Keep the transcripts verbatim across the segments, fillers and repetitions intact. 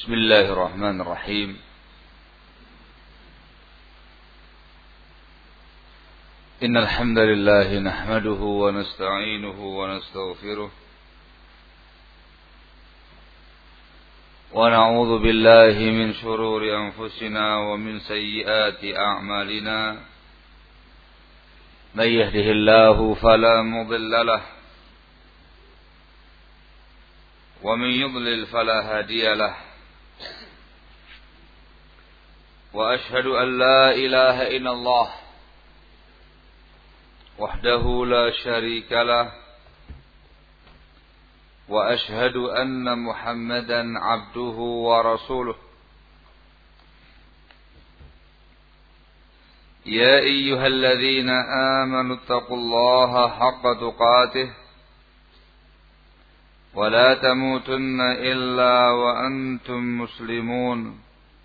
بسم الله الرحمن الرحيم إن الحمد لله نحمده ونستعينه ونستغفره ونعوذ بالله من شرور أنفسنا ومن سيئات أعمالنا من يهده الله فلا مضل له ومن يضلل فلا هادي له وأشهد أن لا إله إلا الله وحده لا شريك له وأشهد أن محمدا عبده ورسوله يا أيها الذين آمنوا اتقوا الله حق تقاته ولا تموتن إلا وأنتم مسلمون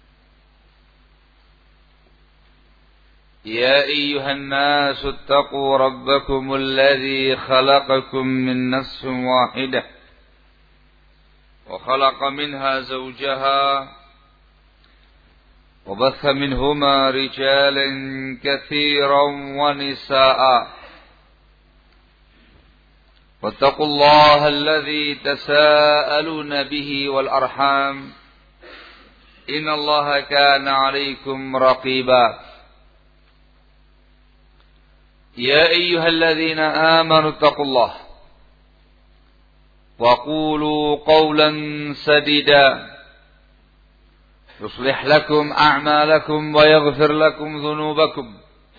يا أيها الناس اتقوا ربكم الذي خلقكم من نفس واحدة وخلق منها زوجها وبث منهما رجالا كثيرا ونساء واتقوا الله الذي تساءلون به والأرحام إن الله كان عليكم رقيبا يا أيها الذين آمنوا اتقوا الله وقولوا قولا سديدا يصلح لكم أعمالكم ويغفر لكم ذنوبكم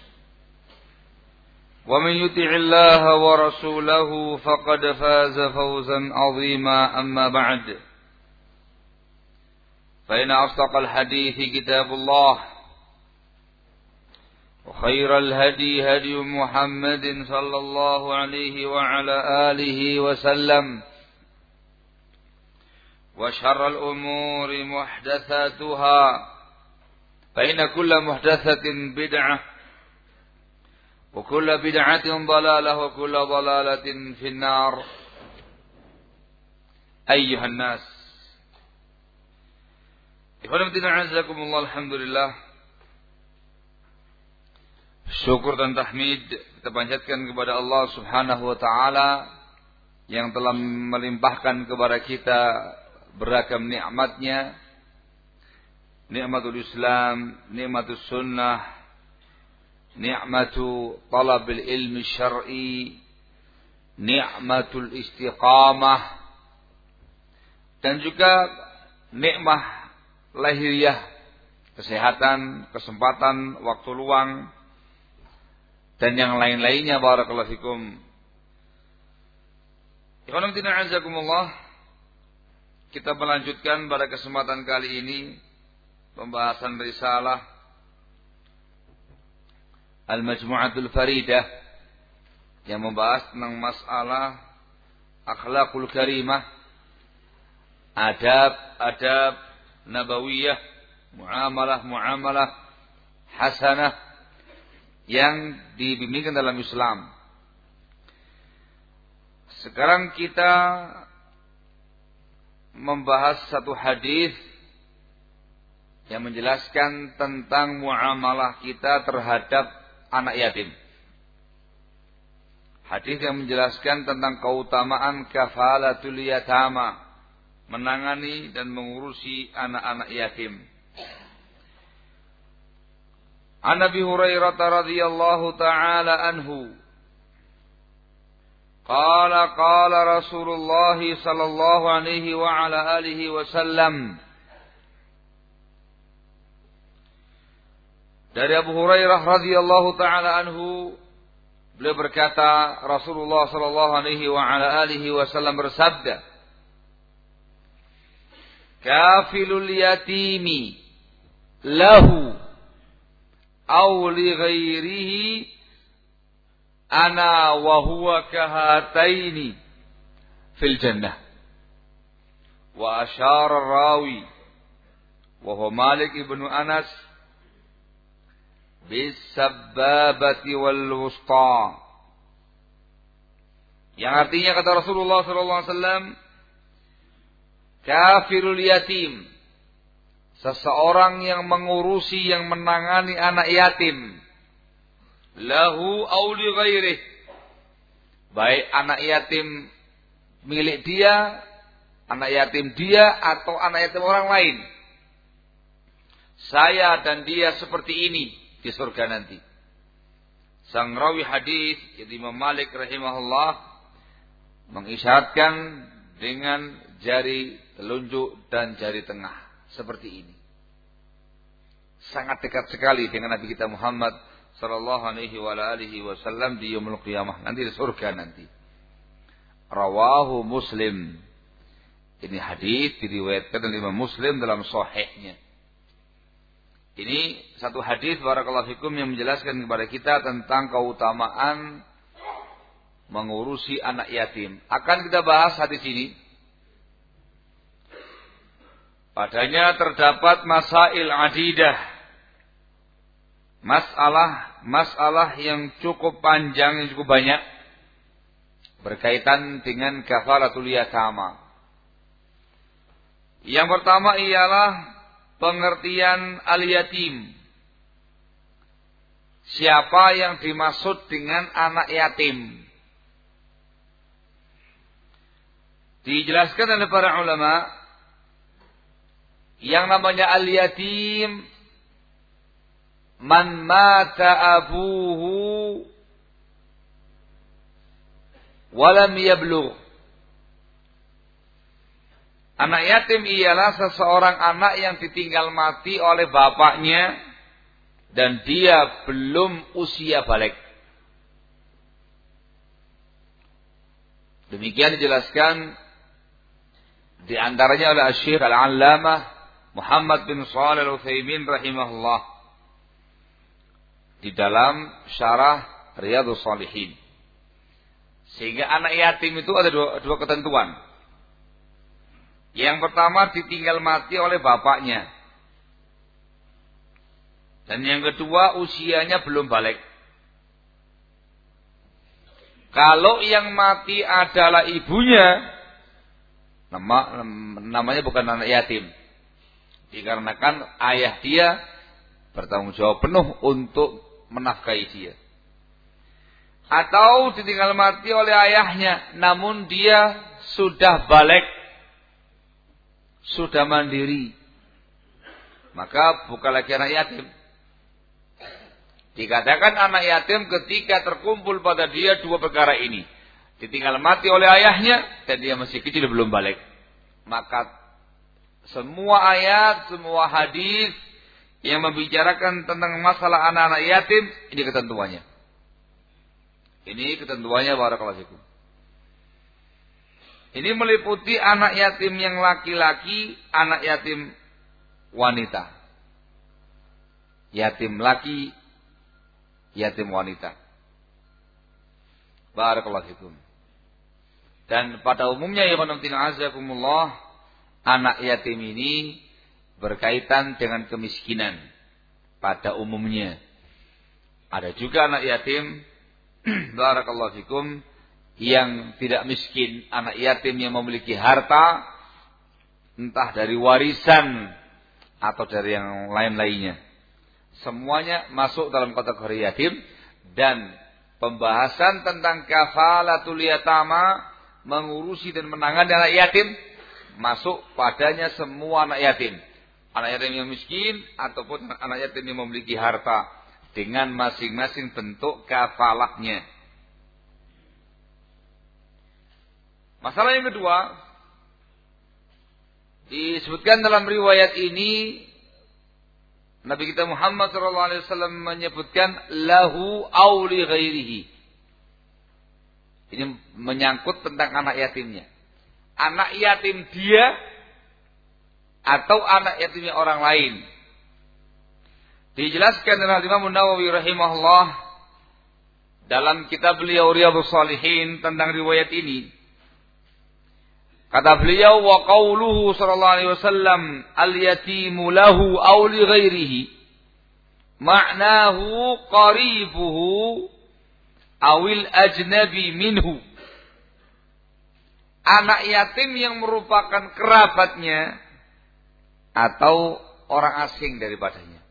ومن يطع الله ورسوله فقد فاز فوزا عظيما أما بعد فإن أصدق الحديث كتاب الله وخير الهدي هدي محمد صلى الله عليه وعلى آله وسلم وشر الأمور محدثاتها فإن كل محدثة بدعة وكل بدعة ضلالة وكل ضلالة في النار أيها الناس إخواني أعزكم الله الحمد لله. Syukur dan tahmid kita panjatkan kepada Allah Subhanahu wa taala yang telah melimpahkan kepada kita beragam nikmatnya, nikmatul Islam, nikmatul sunnah, nikmatul talabil ilmi syar'i, nikmatul istiqamah, dan juga nikmah lahiriah, kesehatan, kesempatan, waktu luang, dan yang lain-lainnya. Barakallahu fikum. Ikhwan fillah azakumullah. Kita melanjutkan pada kesempatan kali ini pembahasan risalah Al-Majmu'atul Faridah yang membahas tentang masalah akhlakul karimah, adab-adab nabawiyah, muamalah-muamalah hasanah yang dibimbingkan dalam Islam. Sekarang kita membahas satu hadis yang menjelaskan tentang muamalah kita terhadap anak yatim. Hadis yang menjelaskan tentang keutamaan kafalatul yatama, menangani dan mengurusi anak-anak yatim. An Abi Hurairah radhiyallahu ta'ala anhu qala qala Rasulullah sallallahu alaihi wa ala alihi wasallam. Dari Abu Hurairah radhiyallahu ta'ala anhu, beliau berkata, Rasulullah sallallahu alaihi wa ala alihi wasallam bersabda, kafilul yatimi lahu aw li ghairihi ana wa huwa kahataini fil jannah. Wa asyara rawi wa huwa Malik ibnu Anas bis sababati wal wusta, yang artinya kata Rasulullah sallallahu alaihi wasallam, kafirul yatim, seseorang yang mengurusi, yang menangani anak yatim, lahu aw li ghairih, baik anak yatim milik dia, anak yatim dia atau anak yatim orang lain, saya dan dia seperti ini di surga nanti. Sang rawi hadis yaitu Imam Malik rahimahullah mengisyaratkan dengan jari telunjuk dan jari tengah seperti ini. Sangat dekat sekali dengan Nabi kita Muhammad sallallahu alaihi wa alihi wasallam di yaumul qiyamah nanti di surga nanti. Rawahu Muslim. Ini hadis diriwayatkan oleh Imam Muslim dalam sahihnya. Ini satu hadis barakallahu fikum yang menjelaskan kepada kita tentang keutamaan mengurusi anak yatim. Akan kita bahas hadis ini. Padanya terdapat masail adidah. Masalah-masalah yang cukup panjang, yang cukup banyak. Berkaitan dengan kafaratul yatama. Yang pertama ialah pengertian al-yatim. Siapa yang dimaksud dengan anak yatim? Dijelaskan oleh para ulama, yang namanya al-yatim man mata abuhu walam yablugh. Anak yatim ialah seseorang anak yang ditinggal mati oleh bapaknya dan dia belum usia balik. Demikian dijelaskan di antaranya oleh Syekh Al-Allamah Muhammad bin Shalih Al-Utsaimin rahimahullah di dalam syarah Riyadhus Shalihin. Sehingga anak yatim itu ada dua, dua ketentuan. Yang pertama ditinggal mati oleh bapaknya. Dan yang kedua usianya belum balik. Kalau yang mati adalah ibunya, nama, namanya bukan anak yatim. Dikarenakan ayah dia bertanggung jawab penuh untuk menafkahi dia. Atau ditinggal mati oleh ayahnya, namun dia sudah balik, sudah mandiri, maka bukan lagi anak yatim. Dikatakan anak yatim ketika terkumpul pada dia dua perkara ini. Ditinggal mati oleh ayahnya dan dia masih kecil belum balik. Maka semua ayat, semua hadis yang membicarakan tentang masalah anak-anak yatim, ini ketentuannya. Ini ketentuannya barakallahu fikum. Ini meliputi anak yatim yang laki-laki, anak yatim wanita. Yatim laki, yatim wanita. Barakallahu fikum. Dan pada umumnya ya qanamtina azakumullah, anak yatim ini berkaitan dengan kemiskinan pada umumnya. Ada juga anak yatim barakallahu fikum yang tidak miskin, anak yatim yang memiliki harta entah dari warisan atau dari yang lain-lainnya. Semuanya masuk dalam kategori yatim. Dan pembahasan tentang kafalatul yatama, mengurusi dan menangani anak yatim, masuk padanya semua anak yatim. Anak yatim yang miskin ataupun anak yatim yang memiliki harta, dengan masing-masing bentuk kafalahnya. Masalah yang kedua, disebutkan dalam riwayat ini, Nabi kita Muhammad shallallahu alaihi wasallam menyebutkan lahu aw li ghairihi. Ini menyangkut tentang anak yatimnya. Anak yatim dia atau anak yatimnya orang lain. Dijelaskan oleh Imam Nawawi rahimahullah dalam kitab beliau Riyadhus Shalihin tentang riwayat ini. Kata beliau, wa qauluhu sallallahu alaihi wasallam al-yatimu lahu aw li ghairihi ma'nahu qaribuhu awil ajnabi minhu. Anak yatim yang merupakan kerabatnya atau orang asing daripadanya.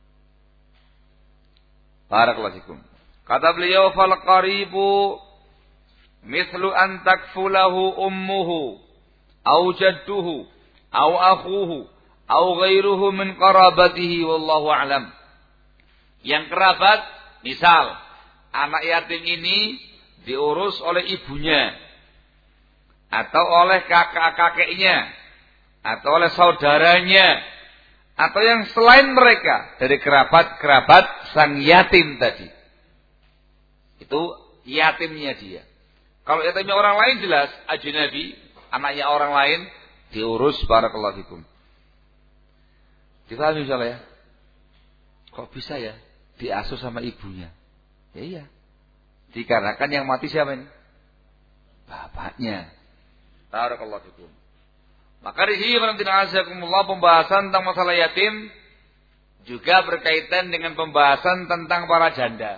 Barakallahu fikum. Kata beliau, fal qaribu mithlu an takfulahu ummuhu au jadduhu au akhuhu au ghairuhu min qarabatihi wallahu a'lam. Yang kerabat, misal anak yatim ini diurus oleh ibunya atau oleh kakak-kakeknya atau oleh saudaranya atau yang selain mereka dari kerabat-kerabat sang yatim tadi. Itu yatimnya dia. Kalau yatimnya orang lain jelas ajnabi, anaknya orang lain diurus. Barakallahu fikum. Difahami insyaallah ya? Kok bisa ya diasuh sama ibunya? Ya iya. Dikarenakan yang mati siapa ini? Bapaknya. Barakallahu fikum. Maka di sini azakumullah pembahasan tentang masalah yatim juga berkaitan dengan pembahasan tentang para janda.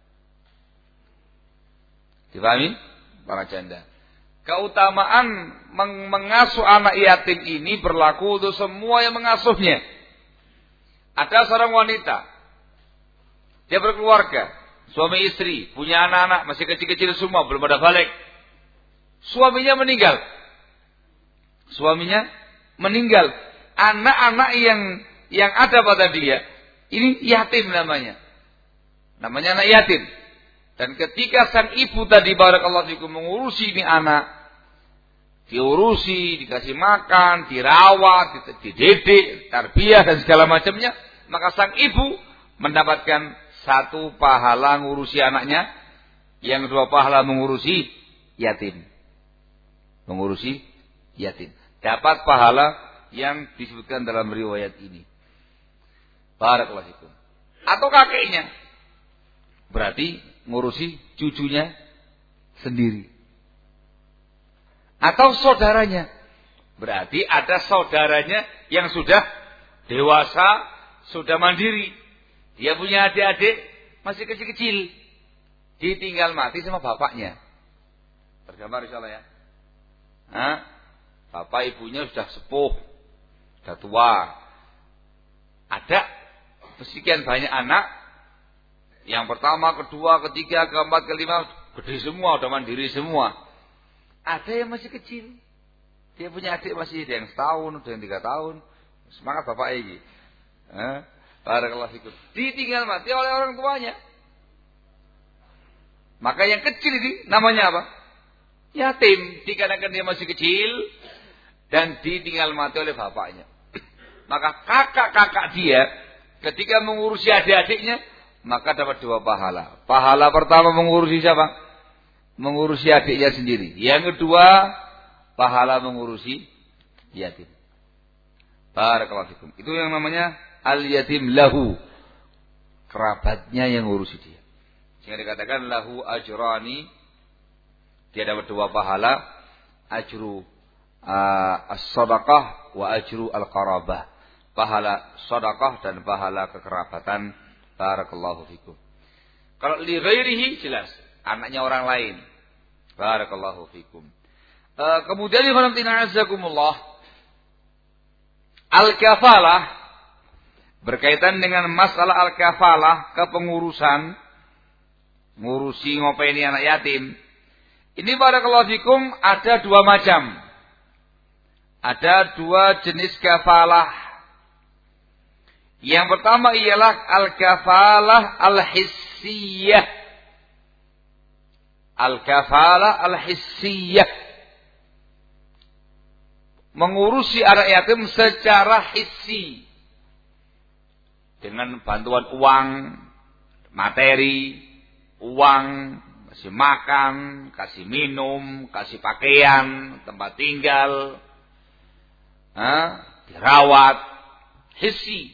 Dipahami? Para janda. Keutamaan mengasuh anak yatim ini berlaku untuk semua yang mengasuhnya. Ada seorang wanita, dia berkeluarga, suami istri, punya anak-anak masih kecil-kecil semua, belum ada balik. Suaminya meninggal. Suaminya meninggal. Anak-anak yang yang ada pada dia ini yatim namanya. Namanya anak yatim. Dan ketika sang ibu tadi barakallahu fikum mengurusi ini anak, diurusi, dikasih makan, dirawat, dididik, tarbiyah dan segala macamnya, maka sang ibu mendapatkan satu pahala mengurusi anaknya, yang kedua pahala mengurusi yatim. Mengurusi yatim. Dapat pahala yang disebutkan dalam riwayat ini. Barakallahu fikum. Atau kakeknya. Berarti ngurusi cucunya sendiri. Atau saudaranya. Berarti ada saudaranya yang sudah dewasa, sudah mandiri. Dia punya adik-adik masih kecil-kecil. Ditinggal mati sama bapaknya. Tergambar insyaallah ya. Hah? Bapak ibunya sudah sepuh, sudah tua. Ada sekian banyak anak. Yang pertama, kedua, ketiga, keempat, kelima, gede semua, udah mandiri semua. Ada yang masih kecil. Dia punya adik masih ada yang setahun, ada yang tiga tahun. Semangat bapak ini. Eh, barakallahu fikum. Ditinggal mati oleh orang tuanya. Maka yang kecil ini namanya apa? Yatim. Dikarenakan dia masih kecil dan ditinggal mati oleh bapaknya. Maka kakak-kakak dia ketika mengurusi adik-adiknya, maka dapat dua pahala. Pahala pertama mengurusi siapa? Mengurusi adiknya sendiri. Yang kedua, pahala mengurusi yatim. Barakallahu fikum. Itu yang namanya al-yatim lahu. Kerabatnya yang ngurusi dia. Sehingga dikatakan lahu ajrani. Dia dapat dua pahala. Ajru uh, as-sadaqah wa ajru al-qarabah. Pahala sadaqah dan pahala kekerabatan. Barakallahu fikum. Kalau li ghairihi jelas. Anaknya orang lain. Barakallahu fikum. Uh, kemudian ikhwanatina azakumullah. Al-kafalah. Berkaitan dengan masalah al-kafalah. Kepengurusan. Ngurusi ngopeni anak yatim. Ini barakallahu fikum ada dua macam. Ada dua jenis kafalah. Yang pertama ialah al-kafalah al-hissiyah. Al-kafalah al-hissiyah. Mengurusi anak yatim secara hissi. Dengan bantuan uang, materi, uang, kasih makan, kasih minum, kasih pakaian, tempat tinggal, ha? Dirawat, hissi.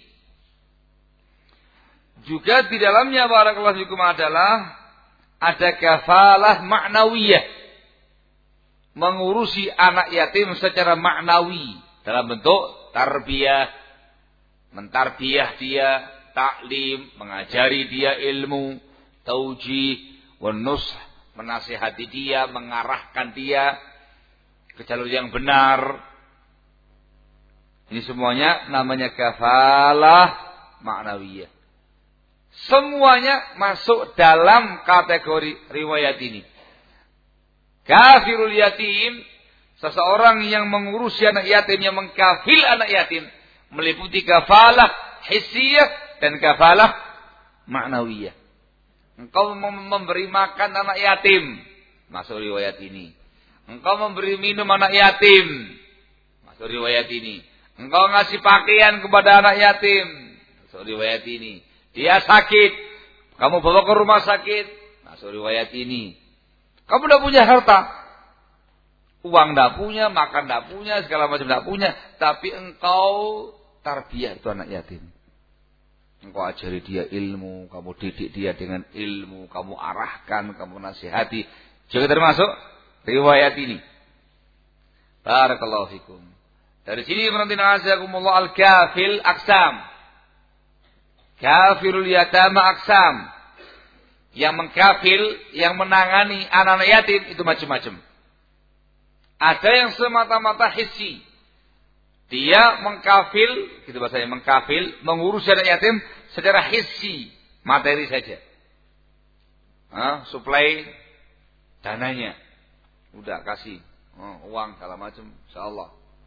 Juga di dalamnya barakallahu fikum adalah ada kafalah ma'nawiyah. Mengurusi anak yatim secara maknawi dalam bentuk tarbiyah, mentarbiyah dia, taklim, mengajari dia ilmu, taujih, wanus, menasihati dia, mengarahkan dia ke jalur yang benar. Ini semuanya namanya kafalah ma'nawiyah. Semuanya masuk dalam kategori riwayat ini. Kafirul yatim, seseorang yang mengurusi anak yatim, yang mengkafil anak yatim, meliputi kafalah hissiyah dan kafalah ma'nawiyah. Engkau memberi makan anak yatim, masuk riwayat ini. Engkau memberi minum anak yatim, masuk riwayat ini. Engkau ngasih pakaian kepada anak yatim, masuk riwayat ini. Dia sakit, kamu bawa ke rumah sakit, masuk riwayat ini. Kamu tidak punya harta, uang tidak punya, makan tidak punya, segala macam tidak punya, tapi engkau tarbiyah itu anak yatim. Engkau ajari dia ilmu, kamu didik dia dengan ilmu, kamu arahkan, kamu nasihati. Juga termasuk riwayat ini. Barakallahu fikum. Dari sini menantina azakumullah al-kafil aksam. Kafirul yatama aksam. Yang mengkafil, yang menangani anak-anak yatim itu macam-macam. Ada yang semata-mata hissi. Dia mengkafil, gitu bahasanya, mengkafil, mengurus anak yatim secara hissi, materi saja. Nah, suplai dananya. Udah kasih oh, uang segala macam, insyaallah.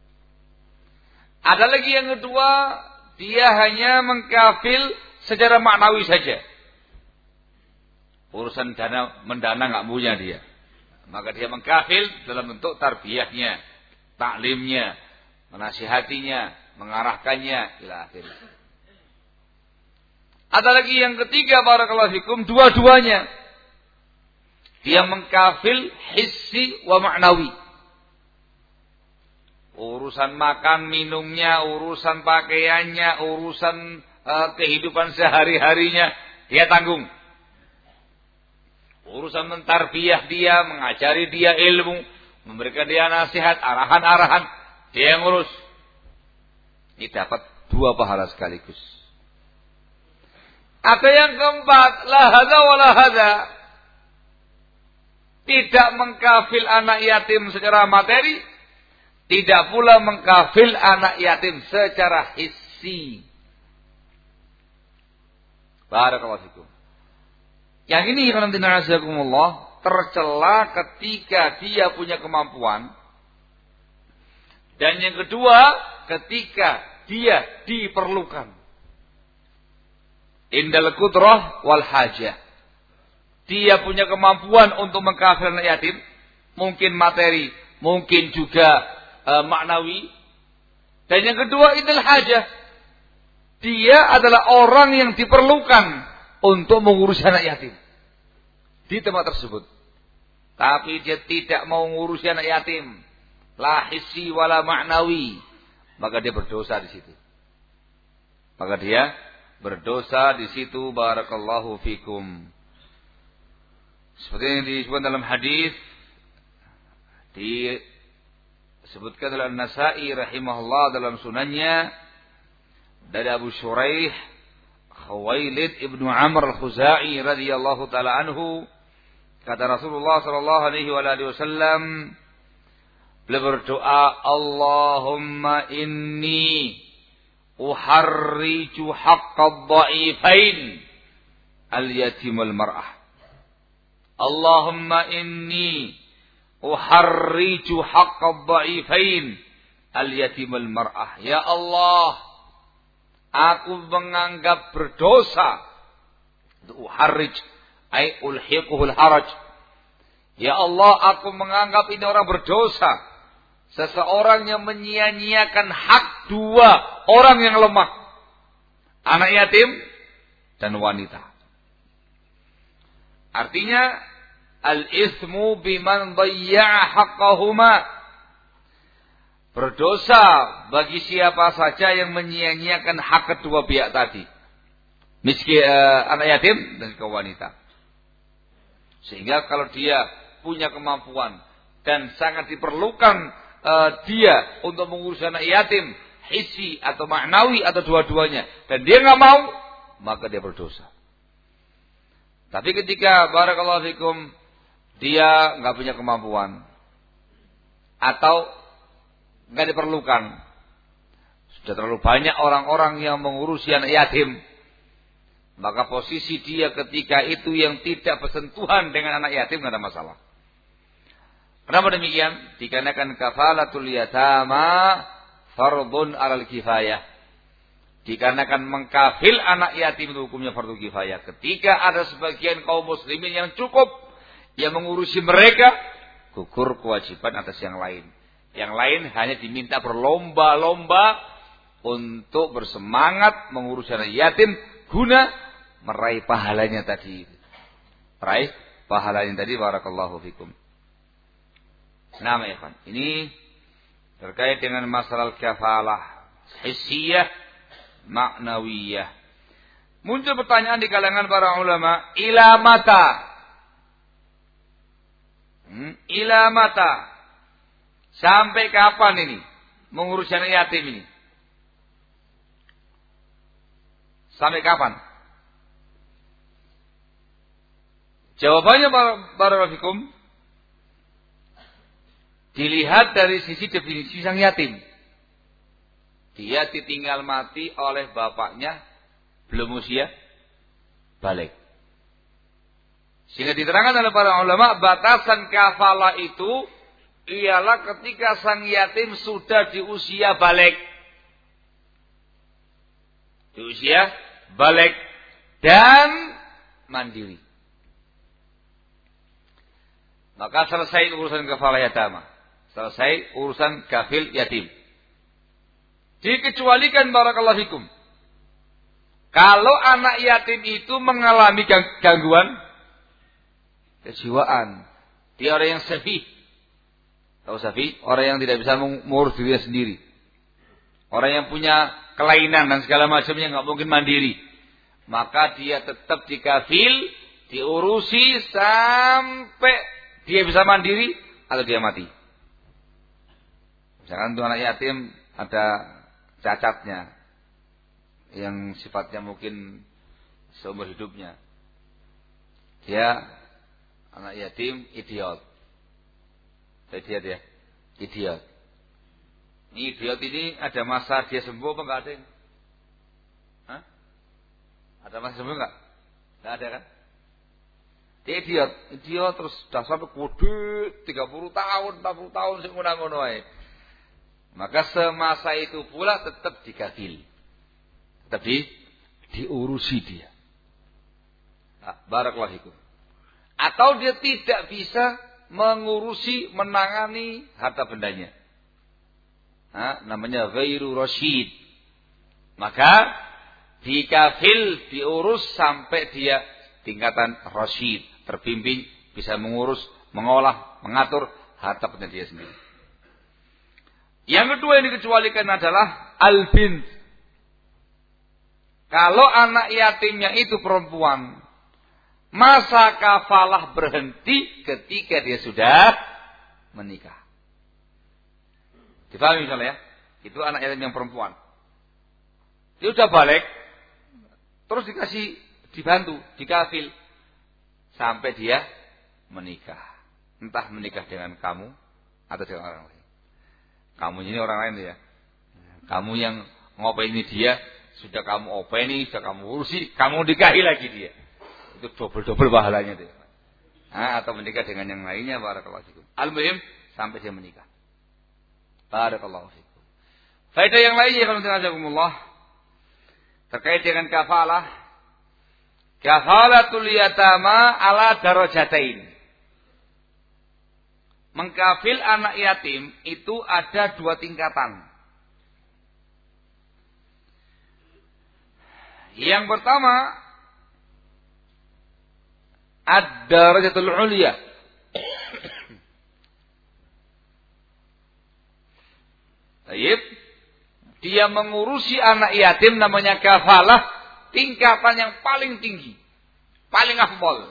Ada lagi yang kedua, dia hanya mengkafil secara maknawi saja. Urusan dana mendana enggak punya dia. Maka dia mengkafil dalam bentuk tarbiyahnya, taklimnya, menasihatinya, mengarahkannya ila akhirnya. Ada lagi yang ketiga, barakallahu fikum, dua-duanya. Dia mengkafil hissi wa ma'nawi. Urusan makan minumnya, urusan pakaiannya, urusan uh, kehidupan sehari-harinya dia tanggung. Urusan mentarbiyah dia, mengajari dia ilmu, memberikan dia nasihat, arahan-arahan, dia yang ngurus. Ini dapat dua pahala sekaligus. Ada yang keempat, la hadza wa la hadza. Tidak mengkafil anak yatim secara materi, tidak pula mengkafil anak yatim secara hissi. Barakallahu fikum. Yang ini karena azakumullah tercela ketika dia punya kemampuan. Dan yang kedua, ketika dia diperlukan. Indal qudrah wal hajah. Dia punya kemampuan untuk mengkafir anak yatim, mungkin materi, mungkin juga e, maknawi. Dan yang kedua, indal hajah. Dia adalah orang yang diperlukan untuk mengurus anak yatim di tempat tersebut. Tapi dia tidak mau mengurus anak yatim, la hissi wala ma'nawi, maka dia berdosa di situ. Maka dia berdosa di situ. Barakallahu fikum. Seperti yang disebutkan dalam hadis, disebutkan oleh An-Nasa'i rahimahullah dalam sunannya dari Abu Shuraih Khuwailid ibnu Amr al-Khuzai radhiyallahu taala anhu, kata Rasulullah sallallahu alaihi wasallam, beliau berdoa, Allahumma inni uharriju haqqad dha'ifain al-yatim al-mar'ah. Allahumma inni uharriju haqqad dha'ifain al-yatim al-mar'ah. Ya Allah, aku menganggap berdosa. Uharrij ay ulhiquhul haraj. Ya Allah, aku menganggap ini orang berdosa. Seseorang yang menyia-nyiakan hak dua orang yang lemah. Anak yatim dan wanita. Artinya, al-ithmu biman dhayya'a haqqahuma. Berdosa bagi siapa saja yang menyia-nyiakan hak kedua pihak tadi. Miskin, uh, anak yatim dan juga wanita. Sehingga kalau dia punya kemampuan dan sangat diperlukan uh, dia untuk mengurus anak yatim, hissi atau maknawi atau dua-duanya, dan dia nggak mau, maka dia berdosa. Tapi ketika barakallahu fikum dia nggak punya kemampuan atau nggak diperlukan, Sudah terlalu banyak orang-orang yang mengurusi anak yatim. Maka posisi dia ketika itu yang tidak bersentuhan dengan anak yatim tidak ada masalah. Kenapa demikian? Dikarenakan kafalatul yatama fardun alal kifayah. Dikarenakan mengkafil anak yatim itu hukumnya fardu kifayah. Ketika ada sebagian kaum muslimin yang cukup yang mengurusi mereka, gugur kewajiban atas yang lain. Yang lain hanya diminta berlomba-lomba untuk bersemangat mengurusi anak yatim guna meraih pahalanya tadi. Meraih pahalanya tadi, barakallahu fikum. Nah, ya kan. Ini terkait dengan masalah kafalah hissiyah, maknawiyah. Muncul pertanyaan di kalangan para ulama, ila mata? Hmm, ila mata? Sampai kapan ini mengurus anak yatim ini? Sampai kapan? Jawabannya barakallahu fikum, dilihat dari sisi definisi sang yatim. Dia ditinggal mati oleh bapaknya belum usia balik. Sehingga diterangkan oleh para ulama, batasan kafalah itu ialah ketika sang yatim sudah di usia balik. Di usia balik dan mandiri. Maka selesai urusan kafalah yatama. Selesai urusan kafil yatim. Dikecualikan barakallahu fikum. Kalau anak yatim itu mengalami gangguan kejiwaan, dia orang yang safih. Tahu safih? Orang yang tidak bisa mengurus dirinya sendiri. Orang yang punya kelainan dan segala macamnya nggak mungkin mandiri. Maka dia tetap dikafil, diurusi sampai dia bisa mandiri atau dia mati. Misalkan untuk anak yatim ada cacatnya yang sifatnya mungkin seumur hidupnya. Dia anak yatim idiot. Idiot ya, idiot. Ini idiot ini ada masa dia sembuh apa enggak ada? Hah? Ada masa sembuh enggak? Enggak ada kan? Dia idiot, idiot terus sudah sampai kode tiga puluh tahun, empat puluh tahun sing ngono-ngono ae. Maka semasa itu pula tetap dikafil. Tetap di, diurusi dia. Nah, barakallahu fikum. Atau dia tidak bisa mengurusi, menangani harta bendanya. Nah, namanya ghairu rasyid. Maka dikafil, diurus sampai dia tingkatan rasyid, terbimbing, bisa mengurus, mengolah, mengatur harta benda dia sendiri. Yang kedua yang dikecualikan adalah al-bint. Kalau anak yatimnya itu perempuan, masa kafalah berhenti ketika dia sudah menikah. Dipahami misalnya ya? Itu anak yatim yang perempuan. Dia sudah balik, terus dikasih, dibantu, dikafil, sampai dia menikah. Entah menikah dengan kamu atau dengan orang lain. Kamu ini orang lain ya. Kamu yang ngopeni dia, sudah kamu openi, sudah kamu urusi, kamu nikahi lagi dia. Itu double-double pahalanya dia. Nah, atau menikah dengan yang lainnya, barakallahu fikum. Al-muhim sampai dia menikah. Barakallahu fikum. Faedah yang lainnya kalau jazakumullah terkait dengan kafalah. Kafalatul yatama ala darajatain. Mengkafil anak yatim itu ada dua tingkatan. Yang pertama, ad-darajatul ulya. Baik. Dia mengurusi anak yatim namanya kafalah, tingkatan yang paling tinggi, paling afdal.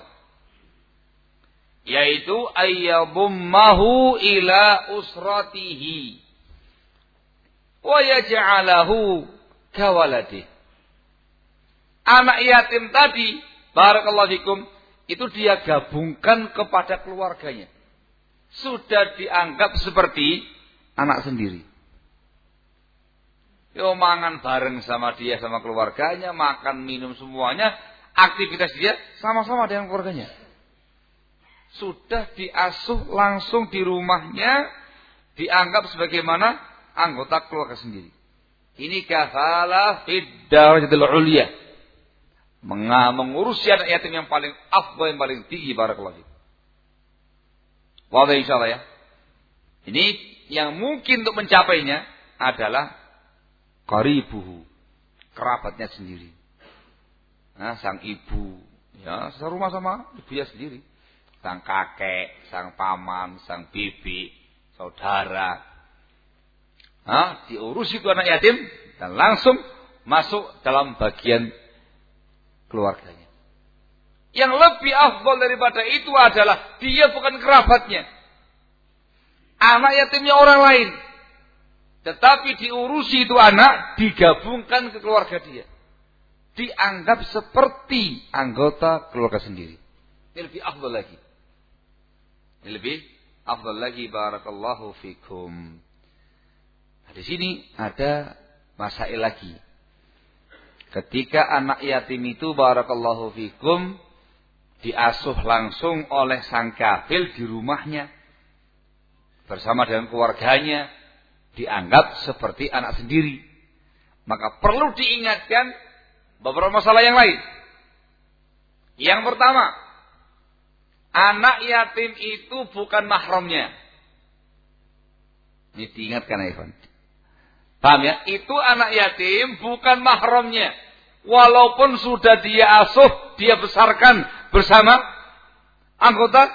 Yaitu ayyadummahu ila usratihi wa yaj'alahu kawaladih. Anak yatim tadi, barakallahu fikum, itu dia gabungkan kepada keluarganya. Sudah dianggap seperti anak sendiri. Yo mangan bareng sama dia, sama keluarganya, makan, minum semuanya, aktivitas dia sama-sama dengan keluarganya. Sudah diasuh langsung di rumahnya, dianggap sebagaimana anggota keluarga sendiri. Ini kafalah fid darajatil ulya. Mengurusi anak yatim yang paling afdal, yang paling tinggi, barakallahu fiik. Wadah insyaallah ya. Ini yang mungkin untuk mencapainya adalah qaribuhu, kerabatnya sendiri. Nah, sang ibu, ya, serumah sama ibunya sendiri. Sang kakek, sang paman, sang bibi, saudara. Nah, diurusi itu anak yatim dan langsung masuk dalam bagian keluarganya. Yang lebih afdal daripada itu adalah dia bukan kerabatnya. Anak yatimnya orang lain. Tetapi diurusi itu anak, digabungkan ke keluarga dia. Dianggap seperti anggota keluarga sendiri. Ini lebih afdal lagi. Ini lebih afdal lagi, barakallahu fikum. Nah, di sini ada masail lagi. Ketika anak yatim itu, barakallahu fikum, diasuh langsung oleh sang kafil di rumahnya bersama dengan keluarganya, dianggap seperti anak sendiri. Maka perlu diingatkan beberapa masalah yang lain. Yang pertama, anak yatim itu bukan mahramnya. Ini diingatkan ya, Ikhwan. Paham ya? Itu anak yatim bukan mahramnya. Walaupun sudah dia asuh, dia besarkan bersama anggota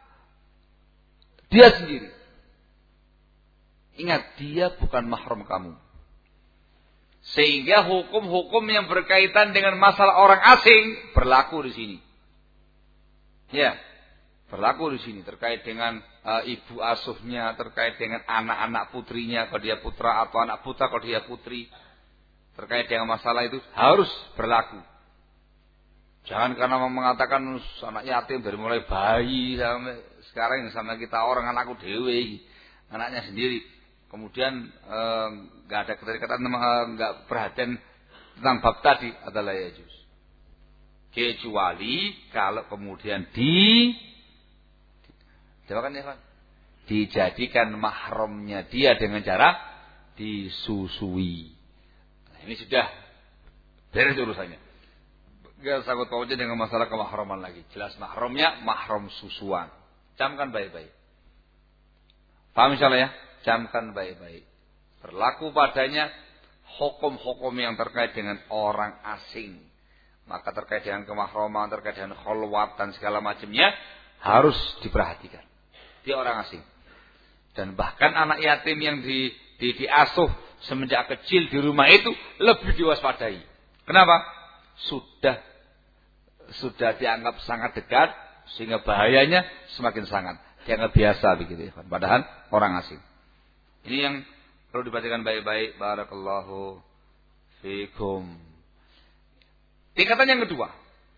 dia sendiri. Ingat, dia bukan mahram kamu. Sehingga hukum-hukum yang berkaitan dengan masalah orang asing berlaku di sini. Ya, berlaku di sini terkait dengan uh, ibu asuhnya, terkait dengan anak-anak putrinya kalau dia putra, atau anak putra kalau dia putri. Terkait dengan masalah itu harus berlaku. Jangan karena mengatakan anak yatim dari mulai bayi sampai sekarang sama kita orang anakku dewe, anaknya sendiri. Kemudian nggak eh, ada keterikatan, nggak eh, perhatian tentang bab tadi adalah ya juz. Kecuali kalau kemudian di Jawabkan ya kan? Dijadikan mahramnya dia dengan cara disusui. Nah, ini sudah beres urusannya. Gak sangkut pautnya dengan masalah kemahraman lagi. Jelas mahramnya mahram susuan. Camkan baik-baik. Paham insyaallah ya? Camkan baik-baik. Berlaku padanya hukum-hukum yang terkait dengan orang asing. Maka terkait dengan kemahraman, terkait dengan kholwat dan segala macamnya harus diperhatikan. Dia orang asing. Dan bahkan anak yatim yang di, di, diasuh semenjak kecil di rumah itu lebih diwaspadai. Kenapa? Sudah sudah dianggap sangat dekat sehingga bahayanya semakin sangat. Dianggap biasa begitu ya. Padahal orang asing. Ini yang perlu diperhatikan baik-baik. Barakallahu fikum. Tingkatan yang kedua.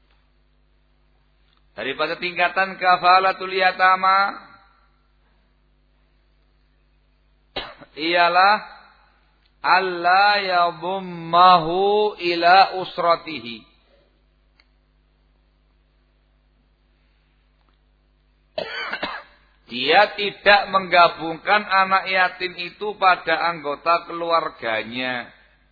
Daripada tingkatan kafalatul yatama ialah alla yadhummahu ila usratihi. Dia tidak menggabungkan anak yatim itu pada anggota keluarganya.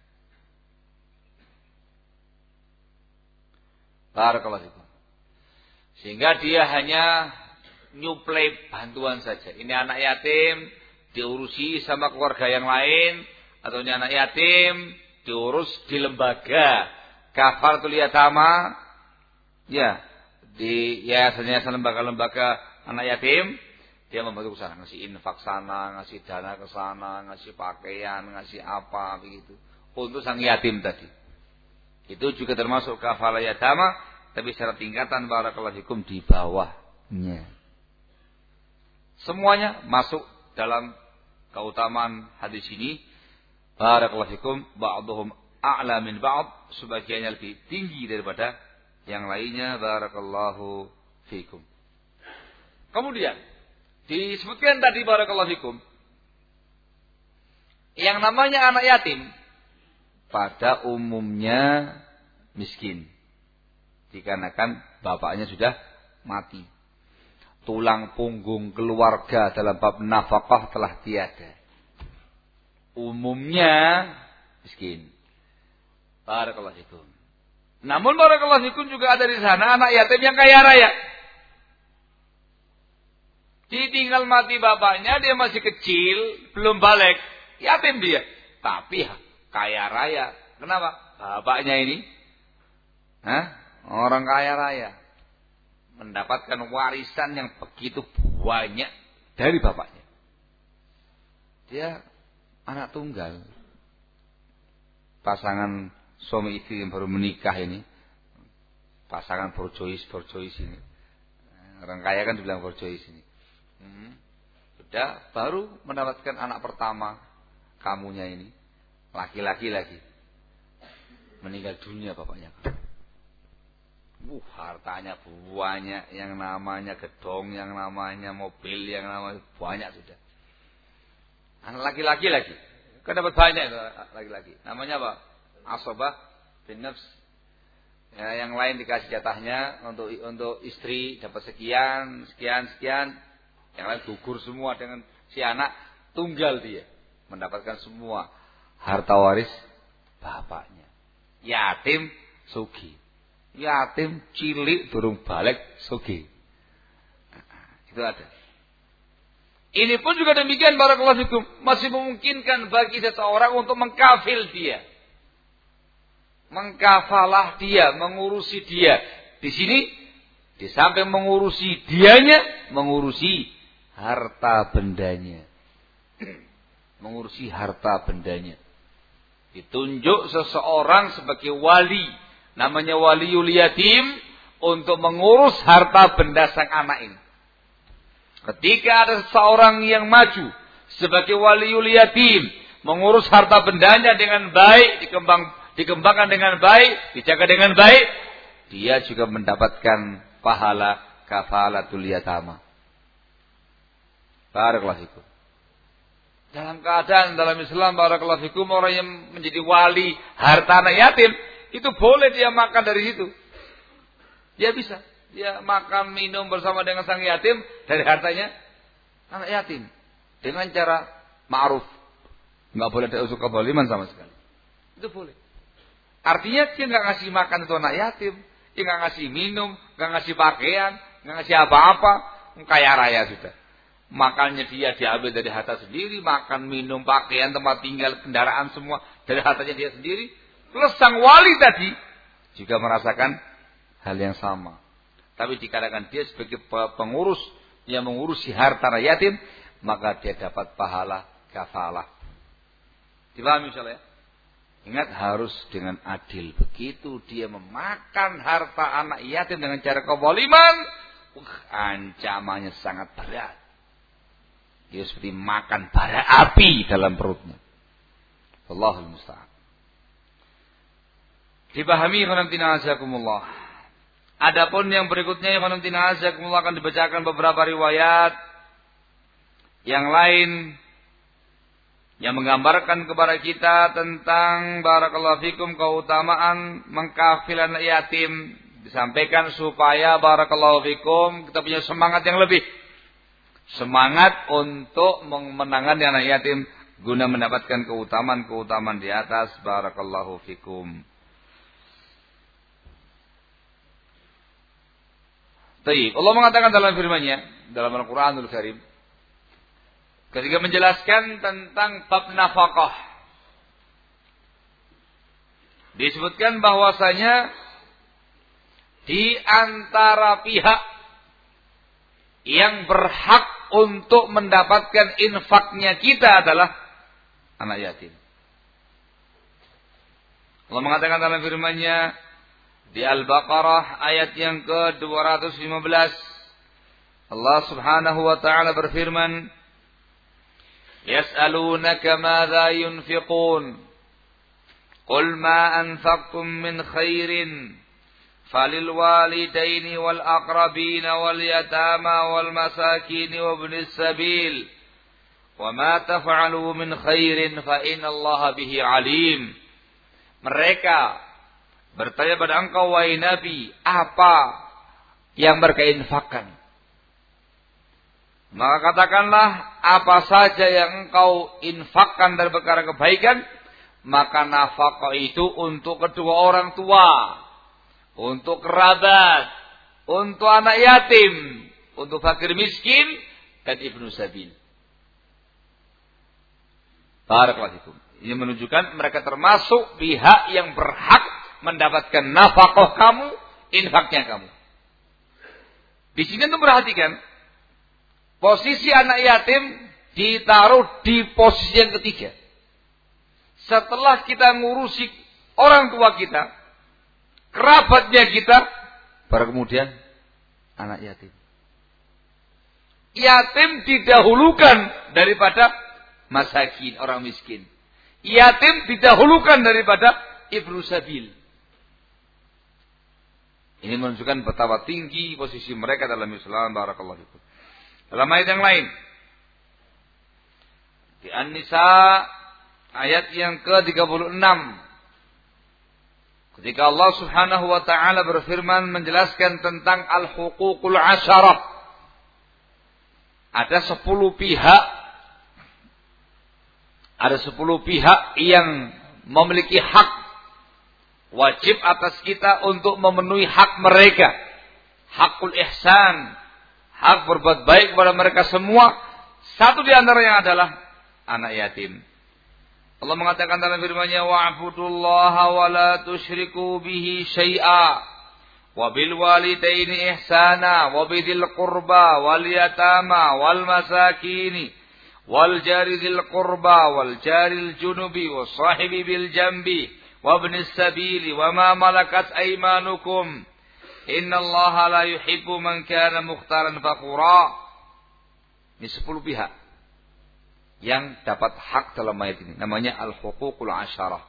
Barakallahu fikum. Sehingga dia hanya nyuplai bantuan saja. Ini anak yatim diurusi sama keluarga yang lain, atau ini anak yatim diurus di lembaga kafaratul yatama, ya di yayasan-yayasan lembaga-lembaga anak yatim, dia membantu ke sana, ngasih infak sana, ngasih dana ke sana, ngasih pakaian, ngasih apa begitu untuk sang yatim tadi. Itu juga termasuk kafalah yatama, tapi secara tingkatan barakallahu fikum di bawahnya. Semuanya masuk dalam keutamaan hadis ini. Barakallahu fikum, ba'dhum a'la min ba'd, sebagiannya lebih tinggi daripada yang lainnya. Barakallahu fikum. Kemudian disebutkan tadi barakallahu fikum, yang namanya anak yatim pada umumnya miskin. Dikarenakan bapaknya sudah mati. Tulang punggung keluarga dalam bab nafkah telah tiada. Umumnya miskin. Barakallahu fikum. Namun barakallahu fikum juga ada di sana anak yatim yang kaya raya. Ditinggal mati bapaknya, dia masih kecil, belum balik. Yatim dia. Tapi kaya raya. Kenapa? Bapaknya ini hah? Orang kaya raya. Mendapatkan warisan yang begitu banyak dari bapaknya. Dia anak tunggal. Pasangan suami istri yang baru menikah ini. Pasangan borjois-borjois ini. Orang kaya kan dibilang borjois ini. Hmm. Sudah baru mendapatkan anak pertama kamunya ini. Laki-laki lagi. Meninggal dunia bapaknya. Uh, hartanya banyak, yang namanya gedong, yang namanya mobil, yang namanya banyak sudah. Anak laki-laki lagi. Kan dapat banyak itu laki-laki. Namanya apa? Asabah bin nafs. Ya, yang lain dikasih jatahnya untuk untuk istri dapat sekian, sekian, sekian. Yang lain gugur semua dengan si anak, tunggal dia mendapatkan semua harta waris bapaknya. Yatim sugih. Yatim cilik durung balik sugih. Itu ada. Ini pun juga demikian barakallahu fikum, masih memungkinkan bagi seseorang untuk mengkafil dia. Mengkafalah dia, mengurusi dia. Di sini di samping mengurusi dianya, mengurusi harta bendanya. Mengurusi harta bendanya. Ditunjuk seseorang sebagai wali. Namanya waliul yatim. Untuk mengurus harta benda sang anak ini. Ketika ada seseorang yang maju. Sebagai waliul yatim. Mengurus harta bendanya dengan baik. Dikembang, dikembangkan dengan baik. Dijaga dengan baik. Dia juga mendapatkan pahala kafalatul yatama. Barakallahu fikum. Dalam keadaan dalam Islam barakallahu fikum, orang yang menjadi wali harta anak yatim itu boleh dia makan dari situ. Dia bisa, dia makan minum bersama dengan sang yatim dari hartanya anak yatim dengan cara ma'ruf. Enggak boleh ada unsur kezaliman sama sekali. Itu boleh. Artinya dia enggak ngasih makan itu anak yatim, dia enggak ngasih minum, enggak ngasih pakaian, enggak ngasih apa-apa, kaya raya sudah. Makannya dia diambil dari harta sendiri, makan, minum, pakaian, tempat tinggal, kendaraan semua dari hartanya dia sendiri. Plus sang wali tadi juga merasakan hal yang sama. Tapi dikatakan dia sebagai pengurus yang mengurusi harta yatim, maka dia dapat pahala kafalah. Dipahami insyaallah ya? Ingat harus dengan adil. Begitu dia memakan harta anak yatim dengan cara kezaliman, uh, ancamannya sangat berat. Dia seperti makan bara api dalam perutnya. Allahul musta'an. Dipahami khonamtina azakumullah. Adapun yang berikutnya khonamtina azakumullah akan dibacakan beberapa riwayat yang lain yang menggambarkan kepada kita tentang barakallahu fikum keutamaan mengkafil anak yatim. Disampaikan supaya barakallahu fikum kita punya semangat yang lebih. Semangat untuk menangani anak yatim guna mendapatkan keutamaan-keutamaan di atas. Barakallahu fikum. Baik, Allah mengatakan dalam firman-Nya dalam Al-Qur'anul Karim ketika menjelaskan tentang bab nafkah, disebutkan bahwasanya di antara pihak yang berhak untuk mendapatkan infaknya kita adalah anak yatim. Allah mengatakan dalam firman-Nya di Al-Baqarah ayat yang ke dua ratus lima belas, Allah Subhanahu wa taala berfirman, "Yas'alunaka madza yunfiqun? Qul ma anfaqtum min khairin falil walidaini wal aqrabina wal yatama wal masakin wa ibnis sabil wa ma taf'alu min khairin fa innallaha bihi alim." mereka bertanya pada engkau wahai Nabi, apa yang mereka infakkan? Maka katakanlah, apa saja yang engkau infakkan dari perkara kebaikan, maka nafkah itu untuk kedua orang tua, untuk kerabat, untuk anak yatim, untuk fakir miskin, dan ibnu sabil. Barakallahu fikum. Ini menunjukkan mereka termasuk pihak yang berhak mendapatkan nafkah kamu, infaknya kamu. Di sini untuk perhatikan, posisi anak yatim ditaruh di posisi yang ketiga. Setelah kita ngurusi orang tua kita, kerabatnya kita, baru kemudian anak yatim. Yatim didahulukan daripada masakin, orang miskin. Yatim didahulukan daripada ibnu sabil. Ini menunjukkan betapa tinggi posisi mereka dalam Islam. Barakallahu fikum. Dalam ayat yang lain, di An-Nisa ayat yang ke tiga puluh enam, ketika Allah Subhanahu wa taala berfirman menjelaskan tentang al-huququl asyarah, ada sepuluh pihak, ada sepuluh pihak yang memiliki hak wajib atas kita untuk memenuhi hak mereka. Hakul ihsan, hak berbuat baik kepada mereka semua. Satu di antaranya adalah anak yatim. Allah mengatakan dalam firman-Nya, wa'budullaha wa la tusyriku bihi syai'a wa bil walidaini ihsana wa bidzil qurba wal yatama wal masakini wal jari dzil qurba wal jaril junubi was sahibi bil jambi wa ibnis sabili wa ma malakat aymanukum innallaha la yuhibbu man kana mukhtaran fakhura. Ini sepuluh pihak yang dapat hak dalam ayat ini. Namanya al-huququl asyarah.